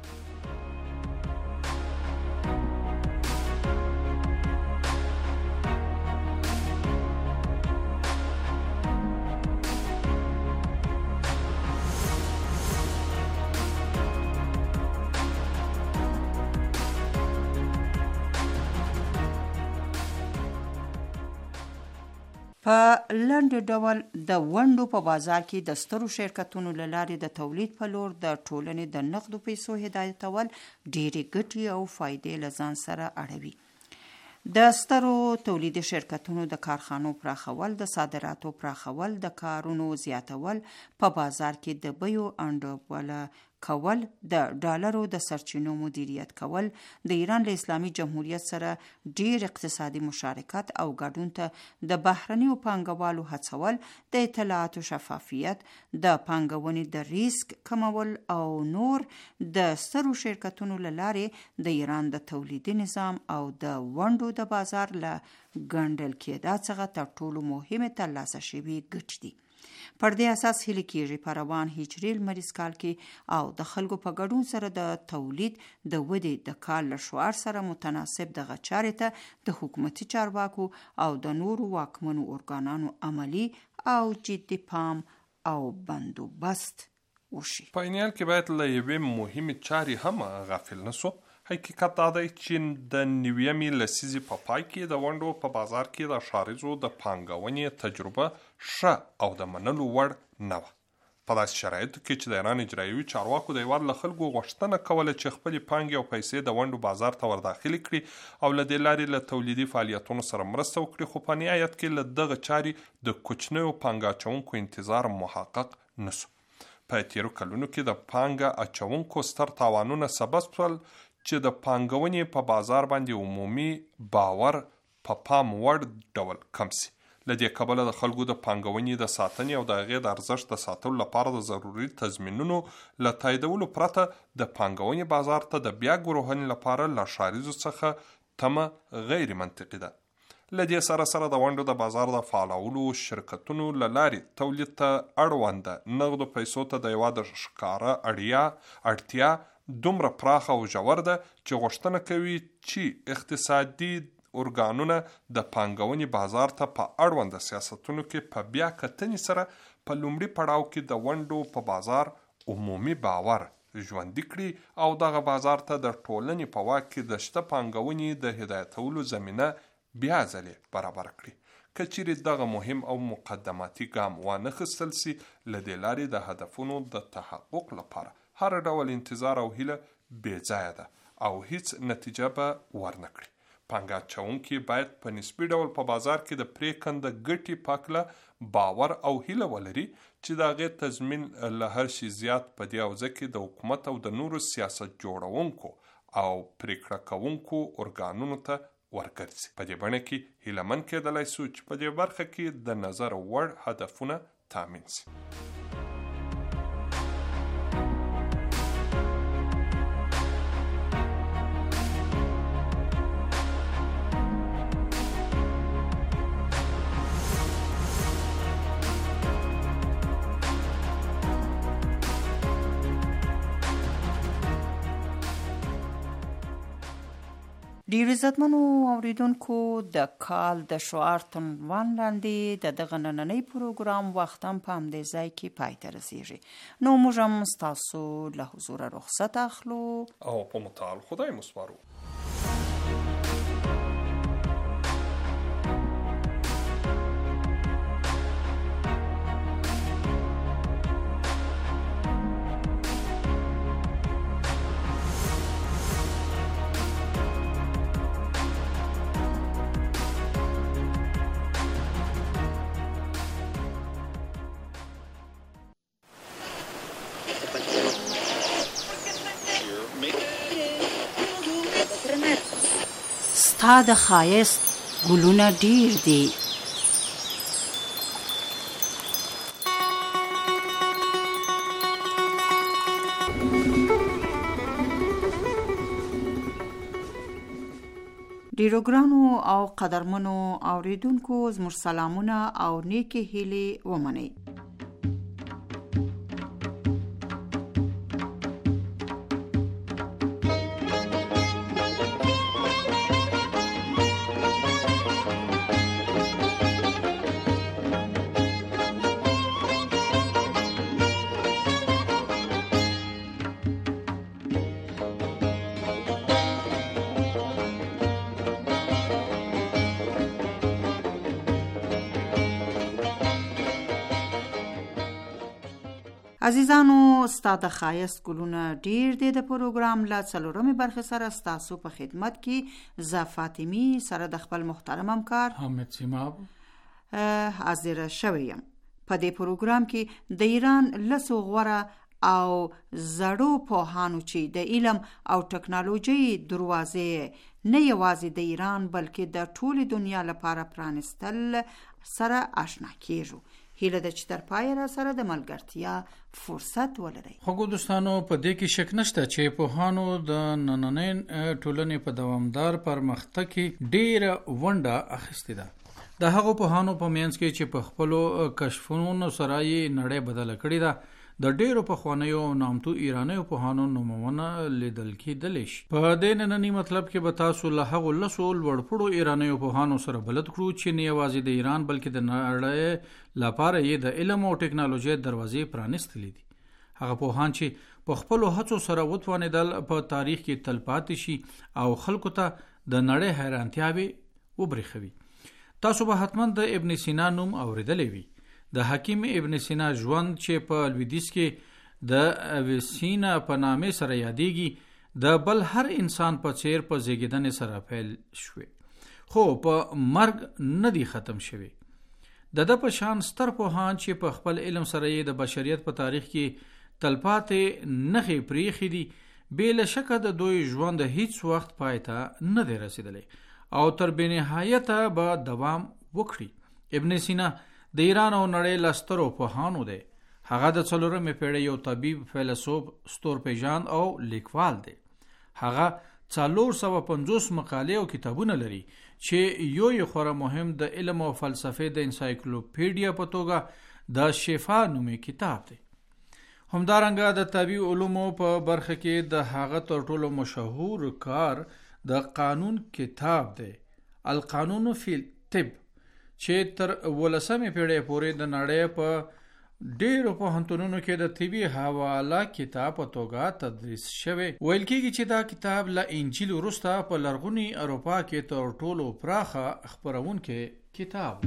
په لنډ ډول د ونډو په بازار کې د سترو شرکتونو له لارې د تولید په لور د ټولنې د نقدو پیسو هدایتول ډېرې ګټې او فایدې له ځان سره اړوي. د سترو تولیدي شرکتونو د کارخانو پراخول، د صادراتو پراخول، د کارونو زیاتول، په بازار کې د بیو انډول کول، د ډالرو د سرچینو مدیریت کول، د ایران له اسلامي جمهوریت سره ډیر اقتصادي مشارکت او ګډون ته د بهرنیو پانګوالو هڅول، د اطلاعاتو شفافیت، د پانګونې د ریسک کمول او نور د سترو شرکتونو له لارې د ایران د تولیدي نظام او د ونډو د بازار له ګنډل کېدا څخه تر ټولو مهمه ترلاسه شوي ګټې دي. پر دې اساس هلې کېږي په روان هجري لمریز کال کې او د خلکو په ګډون سره د تولید د ودې د کال له شعار سره متناسب دغه چارې ته د حکومتي چارواکو او د نورو واکمنو ارګانانو عملی او جدي پام او بندوبست وشي. په اینیال کې باید له یوې مهمې چارې هم غافل نسو. حقیقت دا دی چې د نویمې لسیزې په پای کې د ونډو په بازار کې د شاریزو د پانګونې تجربه ښه او د منلو وړ نه وه. په داسې شرایطو کې چې د ایران اجرایوي چارواکو د هېواد له خلکو غوښتنه کوله چې خپلې پانګې او پیسې د ونډو بازار ته ورداخلې کړي او له دې لارې له تولیدي فعالیتونو سره مرسته وکړي، خو په نهایت کې له دغه چارې د کوچنیو پانګه اچونکو انتظار محقق نسو. په تیرو کلونو کې د پانګه اچونکو ستر تاوانونه سبب شول چې د پانګونې په بازار باندې عمومي باور په پام وړ ډول کم سي. له دې کبله د خلکو د پانګونې د ساتنې او د هغې د ارزښت د ساتلو لپاره د ضروري تضمینونو له تاییدولو پرته د پانګونې بازار ته د بیا ګروهنې لپاره له شاریزو څخه تمه غیر منطقي ده. له دې سره سره د ونډو د بازار د فعالولو شرکتونو له لارې تولید ته اړونده نغدو پیسو ته د یوه د ښکاره اړیا اړتیا دومره پراخه او ژور ده چې غوښتنه کوي چې اقتصادي ارګانونه د پانګونې بازار ته په اړونده سیاستونو کې په بیا کتنې سره په لومړي پړاو کې د ونډو په بازار عمومي باور ژوندي کړي او دغه بازار ته د ټولنې په واک کې د شته پانګونې د هدایتولو زمینه بیا ځلې برابر کړي. که چیرې دغه مهم او مقدماتي ګام وانه خیستل سي، له دې لارې د هدفونو د تحقق لپاره هر ډول انتظار او هیله بې ځایه ده او هیڅ نتیجه به ورنه کړي. پانګه اچوونکي باید په نسبي ډول په بازار کې د پریکنده ګټې په هکله باور او هیله ولري چې د هغې تضمین له هر شي زیات په دې حوزه کې د حکومت او د نورو سیاست جوړونکو او پریکړه کوونکو ارګانونو ته ورګرځي. په دې بڼه کې هیله مند کېدلی سو چې په دې برخه کې د نظر وړ هدفونه تامین سي. ډیر عزتمنو اوریدونکو، د کال د شعار تر عنوان لاندې د دغه نننۍ پروګرام وخت هم په همدې ځای کې پای ته رسیږي. نو موږ هم ستاسو له حضوره رخصت اخلو او په متعال خدای مو سپارو. ستا د ښایست ګلونه ډیر دي. ډیرو ګرانو او قدرمنو اوریدونکو، زموږ سلامونه او نیکې هیلې ومنئ. عزیزانو، ستا د ښایست ګلونه ډیر دی د پروګرام له څلورمې برخې سره ستاسو په خدمت کې زه فاطمی سره د خپل محترم همکار حامد سیماب حاضر شوی یم. په دې پروګرام کې د ایران لسو غوره او زړو پوهانو چې د علم او ټکنالوژي دروازې نه یوازې د ایران بلکې د ټولې دنیا لپاره پرانستل سره آشنا کیږو. هیله ده چې تر پای را سره د ملګرتیا فرصت ولرئ. خوږو دوستانو، په دې کې شک نشته چې پوهانو د نننۍ ټولنې په دوامدار پرمختګ کې ډیره ونډه اخیستې ده. د هغو پوهانو په منځ کې چې په خپلو کشفونو سره یې نړۍ بدله کړې ده، د ډیرو پخوانیو نامتو ایرانیو پوهانو نومونه لیدل کېدلی شي. په دې ننني مطلب کې به تاسو له هغو لسو لوړپوړو ایرانیو پوهانو سره بلد کړو چې نه یوازې د ایران بلکې د نړۍ لپاره یې د علم او ټکنالوژۍ دروازې پرانستلې دي. هغه پوهان چې په خپلو هڅو سره وتوانېدل په تاریخ کې تلپاتې شي او خلکو ته د نړۍ حیرانتیاوې وبرېښوي. تاسو به حتما د ابن سینا نوم اورېدلی وي. د حکیم ابن سینا ژوند چې په لویدیځ کې د اویسینا په نامې سره یادېږي، د بل هر انسان په څیر په زیږیدنې سره پیل شوې، خو په مرګ نه دی ختم شوی. د ده په شان ستر پوهان چې په خپل علم سره یې د بشریت په تاریخ کې تلپاتې نښې پریښې دي، بې له شکه د دوی ژوند هیڅ وخت پای ته نه دی رسېدلی او تر بېنهایته به دوام وکړي. ابن سینا د ایران او نړۍ له سترو پوهانو دی. هغه د څلورمې پیړۍ یو طبیب، فیلسوف، ستورپیژند او لیکوال دی. هغه څلور سوه پنځوس مقالې او کتابونه لري چې یو یې خورا مهم د علم او فلسفې د انسایکلوپیډیا په توګه د شفا نومي کتاب دی. همدارنګه د طبي علومو په برخه کې د هغه تر ټولو مشهور کار د قانون کتاب دی، القانون فی الطب، چې تر ولسمې پیړۍ پورې د نړۍ په ډیرو پوهنتونونو کې د طبي حواله کتاب په توګه تدریس شوی. ویل کېږي چې دا کتاب له انجیل وروسته په لرغوني اروپا کې تر ټولو پراخه خپرونکی کتاب.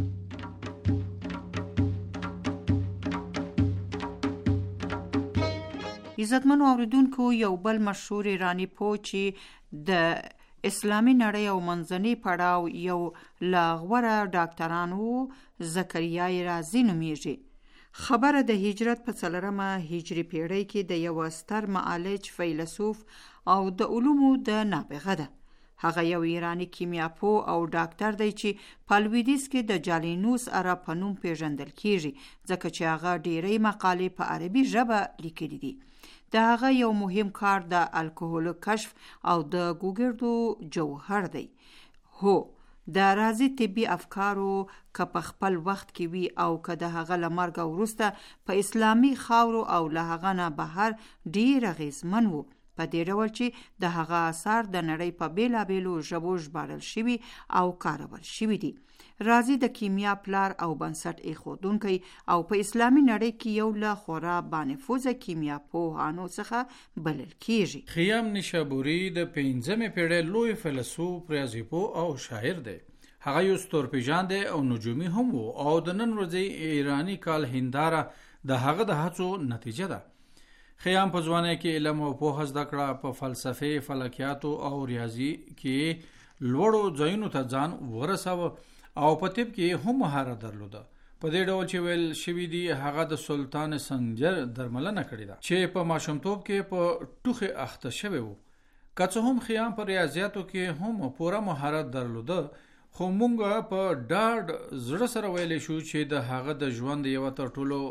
عزتمنو اوریدونکو، یو بل مشهور ایرانی پوه چې د اسلامي نړۍ او منځني پړاو یو لاغوره ډاکټران وو، زکریا رازي نومیږي. خبره د هجرت په څلورمه هجري پیړۍ کې د یو ستر معالج، فیلسوف او د علومو د نابغه ده. هغه یو ایرانی کیمیاپو او ډاکټر دی چې په لویدیځ کې د جالینوس عرب په نوم پیژندل کیږي، ځکه چې هغه ډیری مقالې په عربي ژبه لیکلي دي. د هغه یو مهم کار د الکوهول کشف او د ګوګردو جوهر دی. هو، د رازي طبي افکارو که په خپل وخت کې وي او که د هغه له مرګه وروسته په اسلامي خاورو او له هغه نه بهر ډیر اغیزمن وو، په دې ډول چې د هغه اثار د نړۍ په بیلابیلو ژبو ژباړل شوي او کارول شوي دي. رازي د کیمیا پلار او بنسټ ایښودونکی او په اسلامي نړۍ کې یو له خورا بانفوذه کیمیا پوهانو څخه بلل کیږي. خیام نیشابوري د پنځمې پیړۍ لوی فیلسوف، ریاضي پوه او شاعر دی. هغه یو ستورپیژند او نجومي هم وو او د نن ورځې ایرانی کال هنداره د هغه د هڅو نتیجه ده. خیام په ځوانۍ کې علم او پوهه زده کړه، په فلسفه، فلکیاتو او ریاضي کې لوړو ځایونو ته ځان ورساوه او په طب کې هم مهارت درلوده. په دې ډول چې ویل شوي دي هغه د سلطان سنجر درملنه کړې ده چې په ماشومتوب کې په ټوخې اخته شوی وو. که څه هم خیام په ریاضیاتو کې هم پوره مهارت درلوده، خو مونږ په ډاډ زړه سره ویلی شو چې د هغه د ژوند یوه تر ټولو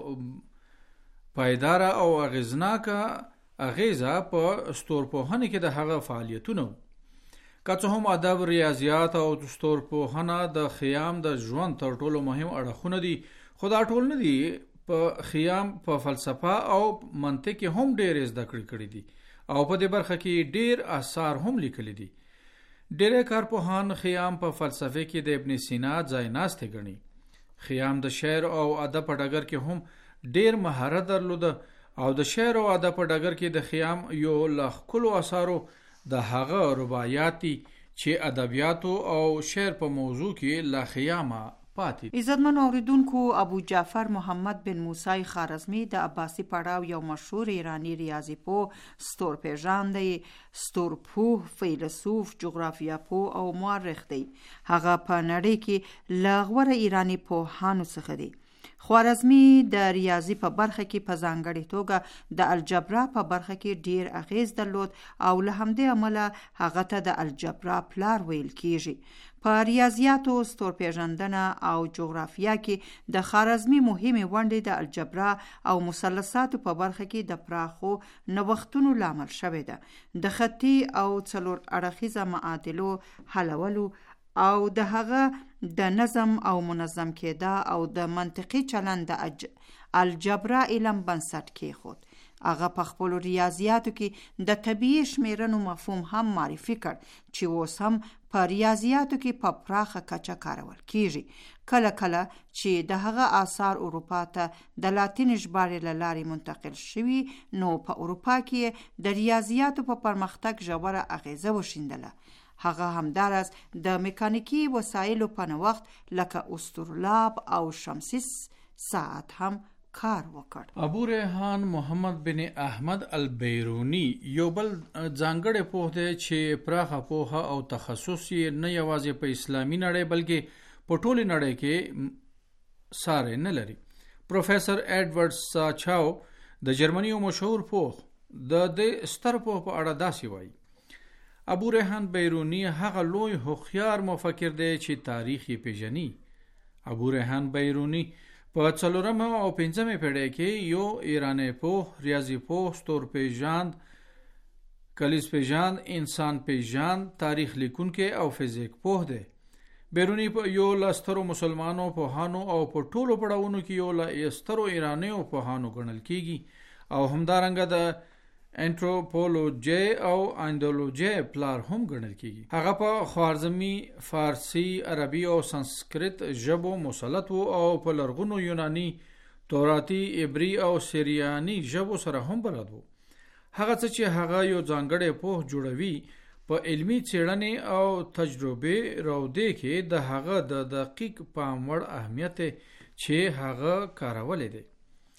پایداره او اغیزناکه اغیزه په ستورپوهنې کې د هغه فعالیتونه وو. که څه هم ادب، ریاضیات او ستورپوهنه د خیام د ژوند تر ټولو مهم اړخونه دي، خو دا ټول نه دي. په خیام په فلسفه او منطق هم ډېر زده کړې کړي دي او په دې برخه کې ډېر آثار هم لیکلي دي. ډېری کارپوهان خیام په فلسفه کې د ابن سینا ځای ناستې ګڼي. خیام د شعر او ادب په ډګر کې هم ډېر مهارت درلوده او د شعر او ادب په ډګر کې د خیام یو له ښکلو اثارو د هغه رباعیاتي چې ادبیاتو او شعر په موضوع کې له خیامه پاتې. عزتمنو اوریدونکو، ابو جعفر محمد بن موسی خوارزمی د عباسی پړاو یو مشهور ایرانی ریاضي پوه، ستورپیژند دی، ستورپوه، فیلسوف، جغرافیا پوه او مورخ دی. هغه په نړۍ کې له غوره ایرانی پوهانو څخه دی. خوارزمی د ریاضي په برخه کې په ځانګړې توګه د الجبرا په برخه کې ډیر اغیز درلود او له همدې امله هغه ته د الجبرا پلار ویل کیږي. په ریاضیاتو، ستورپیژندنه او جغرافیا کې د خوارزمی مهمې ونډې د الجبرا او مثلثاتو په برخه کې د پراخو نوښتونو لامل شوې ده. د خطي او څلور اړخیزه معادلو حلولو او د هغه د نظم او منظم کېده او د منطقي چلند د الجبرا علم بنسټ کېښود. هغه په خپلو ریاضیاتو کې د طبیعي شمیرنو مفهوم هم معرفي کړ چې اوس هم په ریاضیاتو کې په پراخه کچه کارول کیږي. کله کله چې د هغه آثار اروپا ته د لاتین ژباړې له لارې منتقل شوي، نو په اروپا کې د ریاضیاتو په پرمختګ ژوره اغیزه وشیندله. هغه همدارس د میکانیکی وسایلو په نوښت لکه استرلاب او شمسی ساعت هم کار وکړ. ابو ریحان محمد بن احمد البیرونی یو بل ځانګړی پوه دی چې پراخه پوهه او تخصص یې نه یوازې په اسلامي نړۍ بلکې په ټولې نړۍ کې ساری نه لري. پروفیسر ایډورډ ساچاو د جرمني یو مشهور پوه د دې ستر پوه په اړه داسې وایي: ابو ریحان بیرونی هغه لوی هوښیار مفکر دی چې تاریخ یې پیژني. ابو ریحان بیرونی په څلورمه او پنځمه پیړۍ کې یو ایرانی پوه، ریاضي پوه، ستورپیژند، کلیز پیژند، انسان پیژند، تاریخ لیکونکی او فزیک پوه دی. بیرونی په یو له سترو مسلمانو پوهانو او په ټولو پړاوونو کې یو له سترو ایرانیو پوهانو ګڼل کیږي او همدارنګه د انتروپولوژي او اندولوژي پلار هم ګڼل کیږي. هغه په خوارزمي، فارسی، عربي او سنسکرت ژبو مسلط وو او په لرغونو یوناني، توراتي، عبري او سریاني ژبو سره هم بلد وو. هغه څه چې هغه یو ځانګړی پوه جوړوي په علمي څېړنې او تجربې راوړي کې د هغه د دقیق پام وړ اهمیت چې هغه کارولې دي.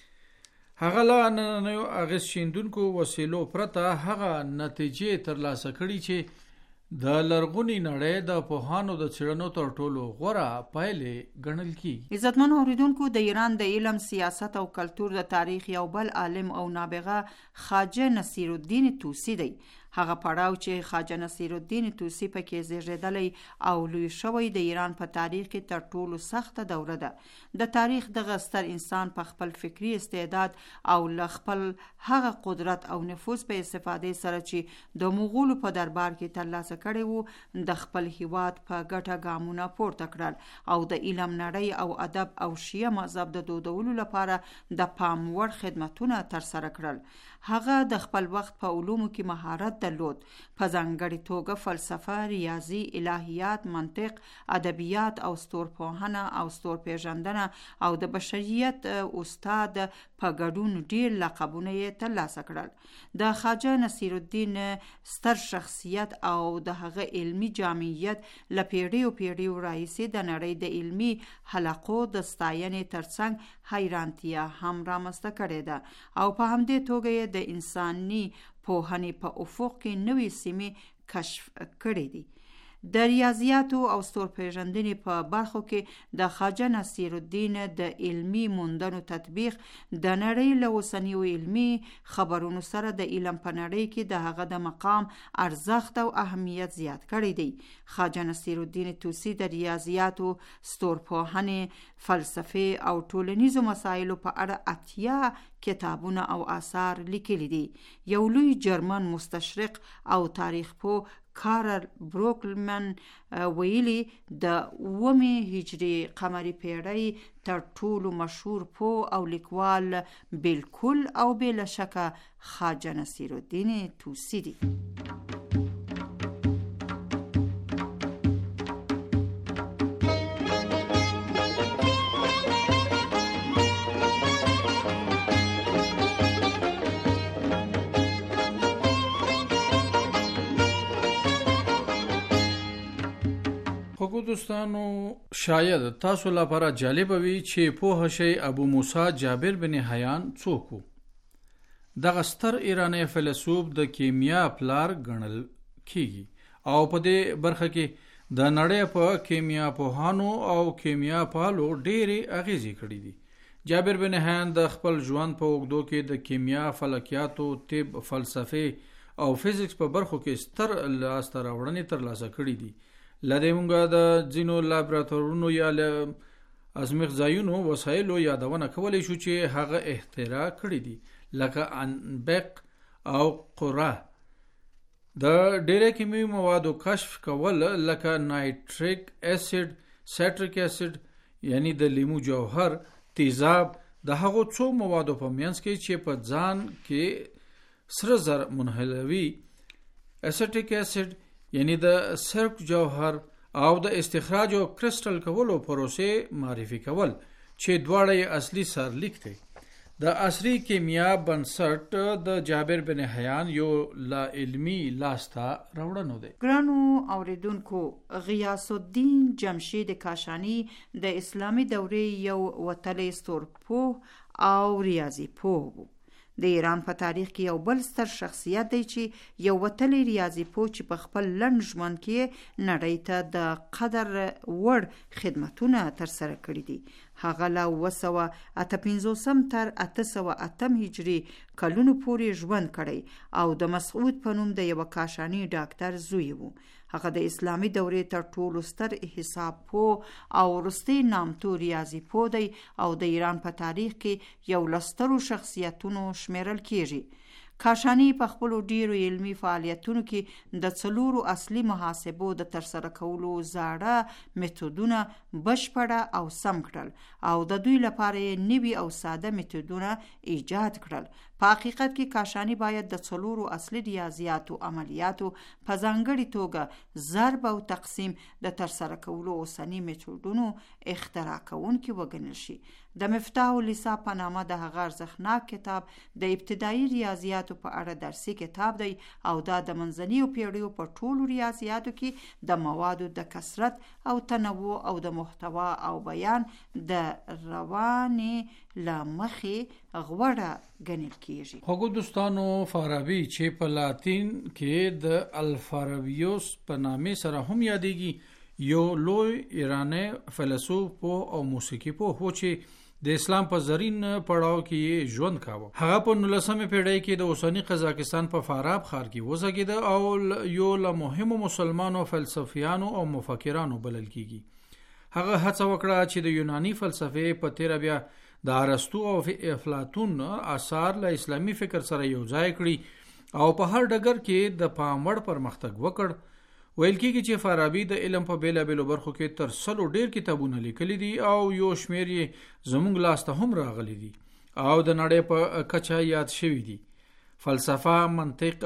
هغه لا نننیو اغېزشیندونکو وسیلو پرته هغه نتیجې ترلاسه کړي چې د لرغونی نړۍ د پوهانو د څېړنو تر ټولو غوره پایلې ګڼل کیږي. عزتمن اوریدونکو، د ایران د علم، سیاست او کلتور د تاریخ یو بل عالم او نابغه خواجه نصیر الدین توسی دی. هغه پړاو چې خواجه نصیر الدین توسی پکې زیږیدلی او لوی شوی د ایران په تاریخ کې تر ټولو سخته دوره ده. د تاریخ دغه ستر انسان په خپل فکری استعداد او له خپل هغه قدرت او نفوذ په استفاده سره چې د مغولو په دربار کې ترلاسه کړی وو، د خپل هیواد په ګټه ګامونه پورته کړل او د علم نړۍ او ادب او شیعه مذهب د دودولو لپاره د پام وړ خدمتونه ترسره کړل. هغه د خپل وخت په علومو کې مهارت درلود، په ځانګړې توګه فلسفه، ریاضي، الهیات، منطق، ادبیات او ستورپوهنه او ستورپیژندنه او د بشریت استاد په ګډون ډیر لقبونه یې ترلاسه کړل. د خواجه نصیر الدین ستر شخصیت او د هغه علمی جامعیت له پیړیو پیړیو راهیسې د نړۍ د علمی حلقو د ستاینې ترڅنګ حیرانتیا هم رامنځته کړې ده او په همدې توګه یې د انساني پوهنې په افق کې نوې سیمې کشف کړې دي. د ریاضیاتو او ستورپیژندنې په برخو کې د خواجه نصیر الدین د علمی موندنو تطبیق د نړۍ له اوسنیو علمی خبرونو سره د علم په نړۍ کې د هغه د مقام، ارزښت او اهمیت زیات کړی دی. خواجه نصیر الدین توسی د ریاضیاتو، ستورپوهنې، فلسفې او ټولنیزو مسایلو په اړه اتیا کتابونه او آثار لیکلي دي. یو لوی جرمن مستشرق او تاریخ پوه کارل بروکلمن ویلي د اوومې هجري قمري پیړۍ تر ټولو مشهور پوه او لیکوال بالکل او بلا شکه خواجه نصیر الدین توسی دی. خو دوستانو، شاید تاسو لپاره جالب وي چې پوه شئ ابو موسی جابر بن حیان څوک و. دغه ستر ایرانی فیلسوف د کیمیا پلار ګڼل کیږي او په دې برخه کې د نړۍ په کیمیا پوهانو او کیمیا پالو ډېرې اغیزې کړې دي. جابر بن حیان د خپل ژوند په اوږدو کې د کیمیا، فلکیاتو، طب، فلسفې او فزیکس په برخو کې ستر لاسته راوړنې ترلاسه کړې دي. لدې مونږه د ځینو لابراتورونو یا ازمیخ ځایونو وسایلو یادونه کولی شو چې هغه اختراع کړي دي، لکه انبق او قره. د ډېرې کیمیاوي موادو کشف کول لکه نایتریک اسید، سیټریک اسید یعنی د لیمو جوهر، تیزاب، د هغو څو موادو په منځ کې چې په ځان کې سره زر منحلوي، اسیټیک اسید یعنی د سرک جوهر او د استخراج او کرسټل کولو پروسې معرفي کول چې دواړه اصلي سرلیک دي. د عصري کیمیا بنسټ د جابر بن حیان یو لا علمی لاسته راوړنو دی. ګرانو اوریدونکو، غیاث الدین جمشید کاشانی د اسلامی دورې یو وتلی ستورپوه او ریاضي پوه و. د ایران په تاریخ کې یو بل ستر شخصیت دی چې یو وتلی ریاضي پوه چې په خپل لنډ ژوند کې نړۍ ته د قدر وړ خدمتونه ترسره کړي دي. هغه له اوه سوه اته پنځوسم تر اته سوه اتم هجري کلونو پورې ژوند کړی او د مسعود په نوم د یوه کاشاني ډاکټر زوی و. هغه د اسلامي دورې تر ټولو ستر حساب پوه او وروستی نامتو ریاضي پوه دی او د ایران په تاریخ کې یو له سترو شخصیتونو شمیرل کیږي. کاشانی په خپلو ډیرو علمي فعالیتونو کې د څلورو اصلي محاسبو د ترسره کولو زاړه میتودونه بشپړه او سم کړل او د دوی لپاره نوي او ساده میتودونه ایجاد کړل. په حقیقت کې کاشاني باید د څلورو اصلي ریاضیاتو عملیاتو په ځانګړي توګه ضرب او تقسیم د ترسره کولو اوسني میتودونو اختراع کوونکي وګڼل شي. د مفتاح اللیسا په نامه د هغه ارزښتناک کتاب د ابتدایي ریاضیاتو په اړه درسي کتاب دی او دا د منځنیو پیړیو په ټولو ریاضیاتو کې د موادو د کثرت او تنوع او د محتوا او بیان د روانې لمخې غوړه ګڼل کیږي. هغو دوستانو فارابي چې په لاتین کې د الفارابیوس په نامې سره هم یادېږي یو لوی ایرانی فیلسوف او موسیقي پوه و چې د اسلام په زرین پړاو کې ژوند کاوه. هغه په نولسمه پیړۍ کې د اوسنی قزاقستان په فاراب ښار کې وزګید او یو له مهمو مسلمانو فلسفیانو او مفکرانو بلل کیږي. هغه هڅه وکړه چې د یونانی فلسفې په تیر بیا د ارسطو او افلاطون آثار له اسلامي فکر سره یو ځای کړي او په هر ډګر کې د پاموړ پرمختګ وکړ. ویل کېږي چې فارابي د علم په بیلابیلو برخو کې تر سلو ډیر کتابونه لیکلي دي او یو شمیر یې زموږ لاسته هم راغلي دي او د نړۍ په کچه یاد شوي دي. فلسفه، منطق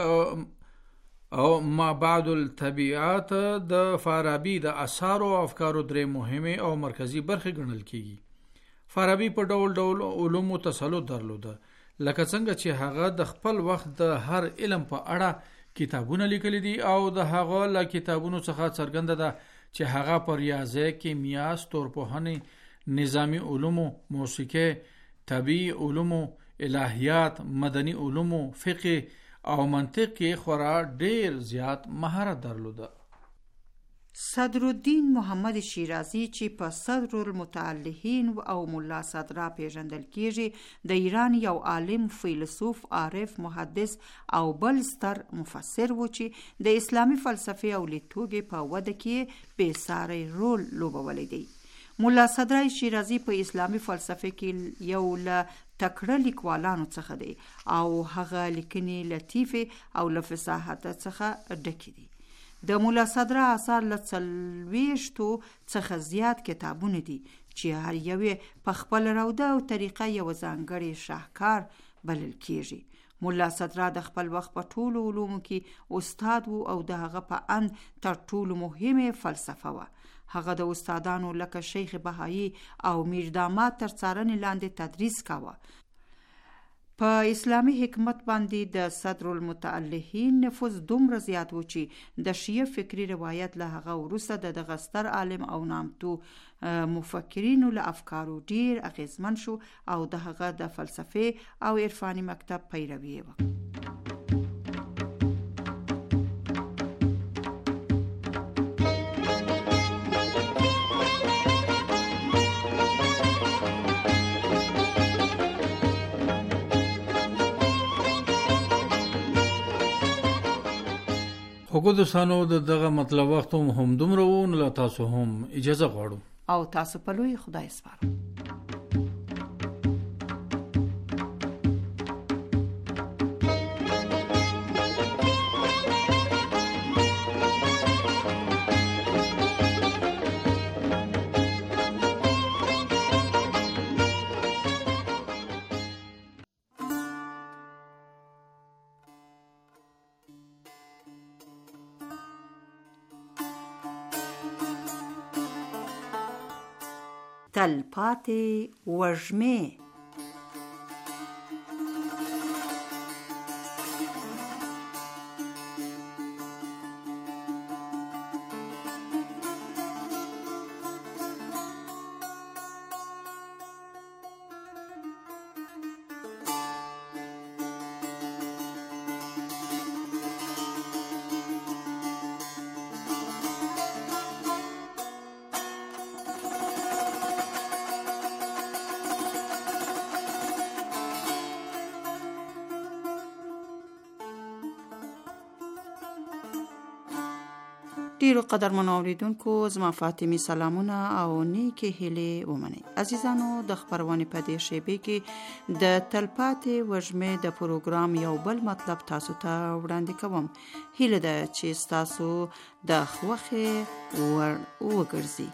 او ما بعد الطبیعت د فارابي د آثار او افکارو درې مهمه او مرکزی برخې ګڼل کېږي. فارابي په ډول ډول علومو تسلط درلوده، لکه څنګه چې هغه د خپل وخت د هر علم په اړه کتابونه لیکلي دي او د هغه له کتابونو څخه څرګنده ده چې هغه پر ریاضي، کیمیا، ستورپوهنې، نظامی علومو، موسیقي، طبیعي علومو، الهیات، مدني علومو، فقه او منطق کې خورا ډیر زیات مهارت درلوده. صدرالدین محمد شیرازی چې په صدر المتعلحین او ملا صدرا پیژندل کیږي د ایران یو عالم، فیلسوف، عارف، محدث او بل ستر مفسر و چې د اسلامی فلسفې او لیدتوګې په وده کې بېساری رول لوبولی دی. ملا صدرا شیرازی په اسلامی فلسفه کې یو له تکړه لیکوالانو څخه دی او هغه لیکنې لطیفه او له فصاحت څخه ډکې دي. د مولا صدرا آثار له څلوېښتو څخه زیات کتابونه دي چې هر یو په خپل روده او طریقه یو ځانګړی شاهکار بلل کیږي. مولا صدرا د خپل وخت په ټولو علومو کې استاد و او د هغه په اند تر ټولو مهمه فلسفه و. هغه د استادانو لکه شیخ بهایی او میر داماد تر څارنې لاندې تدریس کاوه. په اسلامی حکمت باندې د صدر المتعلحین نفوذ دومره زیات و چې د شیعه فکری روایت له هغه وروسته د دغه ستر عالم او نامتو مفکرینو له افکارو ډیر اغیزمن شو او د هغه د فلسفې او عرفاني مکتب پیروي وکړه. هغو دوستانو د دغه مطلب وخت هم دومره و، نو له تاسو هم اجازه غواړو او تاسو په لوی خدای سپارو. تلپاتې وږمې ډیرو قدرمنو اوریدونکو، زما فاطمی سلامونه او نیکی هیلې ومنئ. عزیزانو، د خبرونې په دې شیبې کې د تلپاتې وږمې د پروګرام یو بل مطلب تاسو ته وړاندې کوم. هیله ده چې تاسو د خوښې ور وګرځي.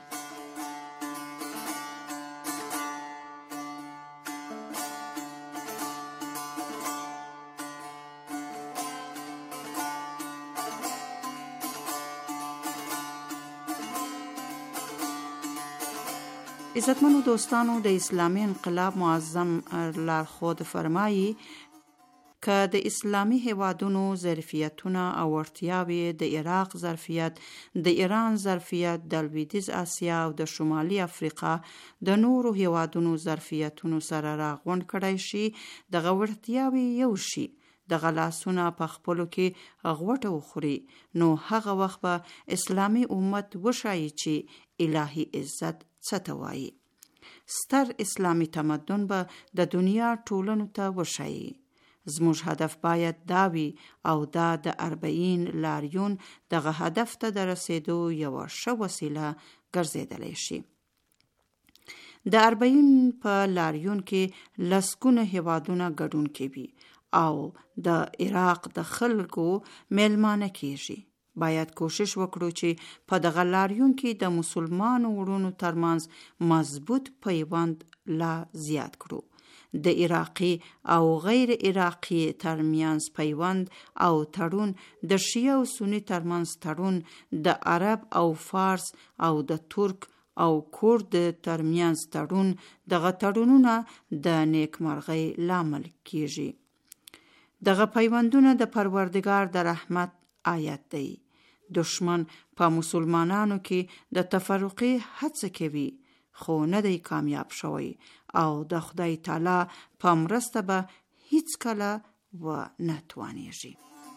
عزتمنو دوستانو، د اسلامي انقلاب معظم لارښود فرمایي که د اسلامي هیوادونو ظرفیتونه او وړتیاوې د عراق ظرفیت، د ایران ظرفیت، د لویدیځ اسیا او د شمالي افریقا د نورو هیوادونو ظرفیتونو سره راغونډ کړای شي، دغه وړتیاوې یو شي، دغه لاسونه په خپلو کې غوټه وخوري، نو هغه وخت به اسلامي امت وښایي چې الهي عزت څه ته وایي. ستر اسلامي تمدن به د دنیا ټولنو ته وښایي. زموږ هدف باید دا وي او دا د اربعین لاریون دغه هدف ته د رسیدو یوه ښه وسیله ګرځېدلی شي. د اربعین په لاریون کې لسګونه هیوادونه ګډون کوي او د عراق د خلکو میلمانه کیږي. باید کوشش وکړو چې په دغه لاریون کې د مسلمانو وروڼو ترمنځ مضبوط پیوند لا زیات کړو. د عراقي او غیر عراقي ترمنځ پیوند او تړون، د شیعه او سنی ترمنځ تړون، د عرب او فارس او د ترک او کورد ترمنځ تړون، دغه تړونونه د نیکمرغۍ لامل کیږي. دغه پیوندونه د پروردګار د رحمت آیت دی. دشمن په مسلمانانو کې د تفرقې هڅه کوي، خو نه دی کامیاب شوی او د خدای تعالی په مرسته به هیڅ کله و نه توانیږي.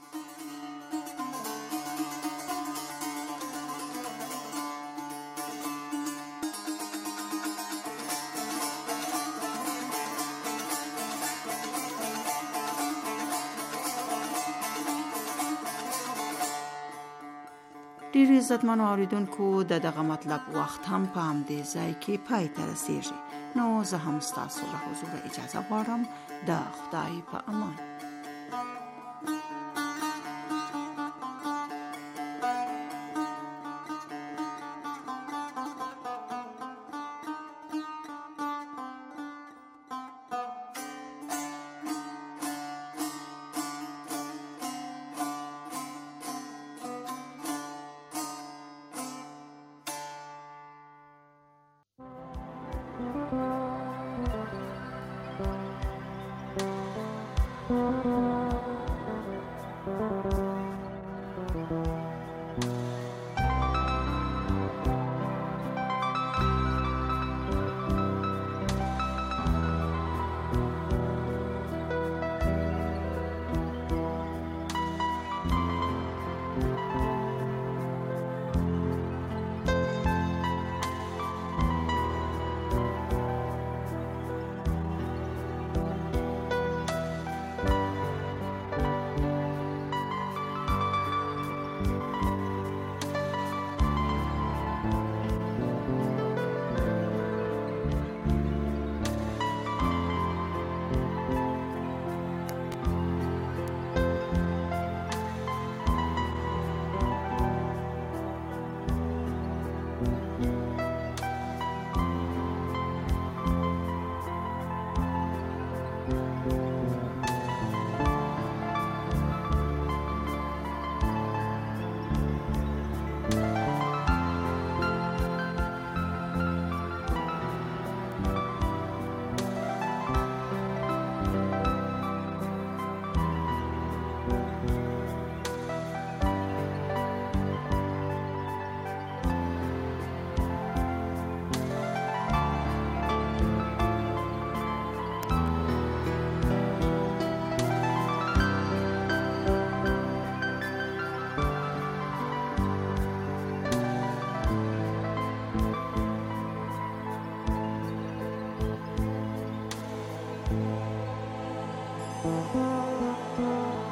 ډیرو عزتمنو اوریدونکو، د دغه مطلب وخت هم په همدې ځای کې پای ته رسیږي. نو زه هم ستاسو له حضوره اجازه غواړم. د خدای په امان.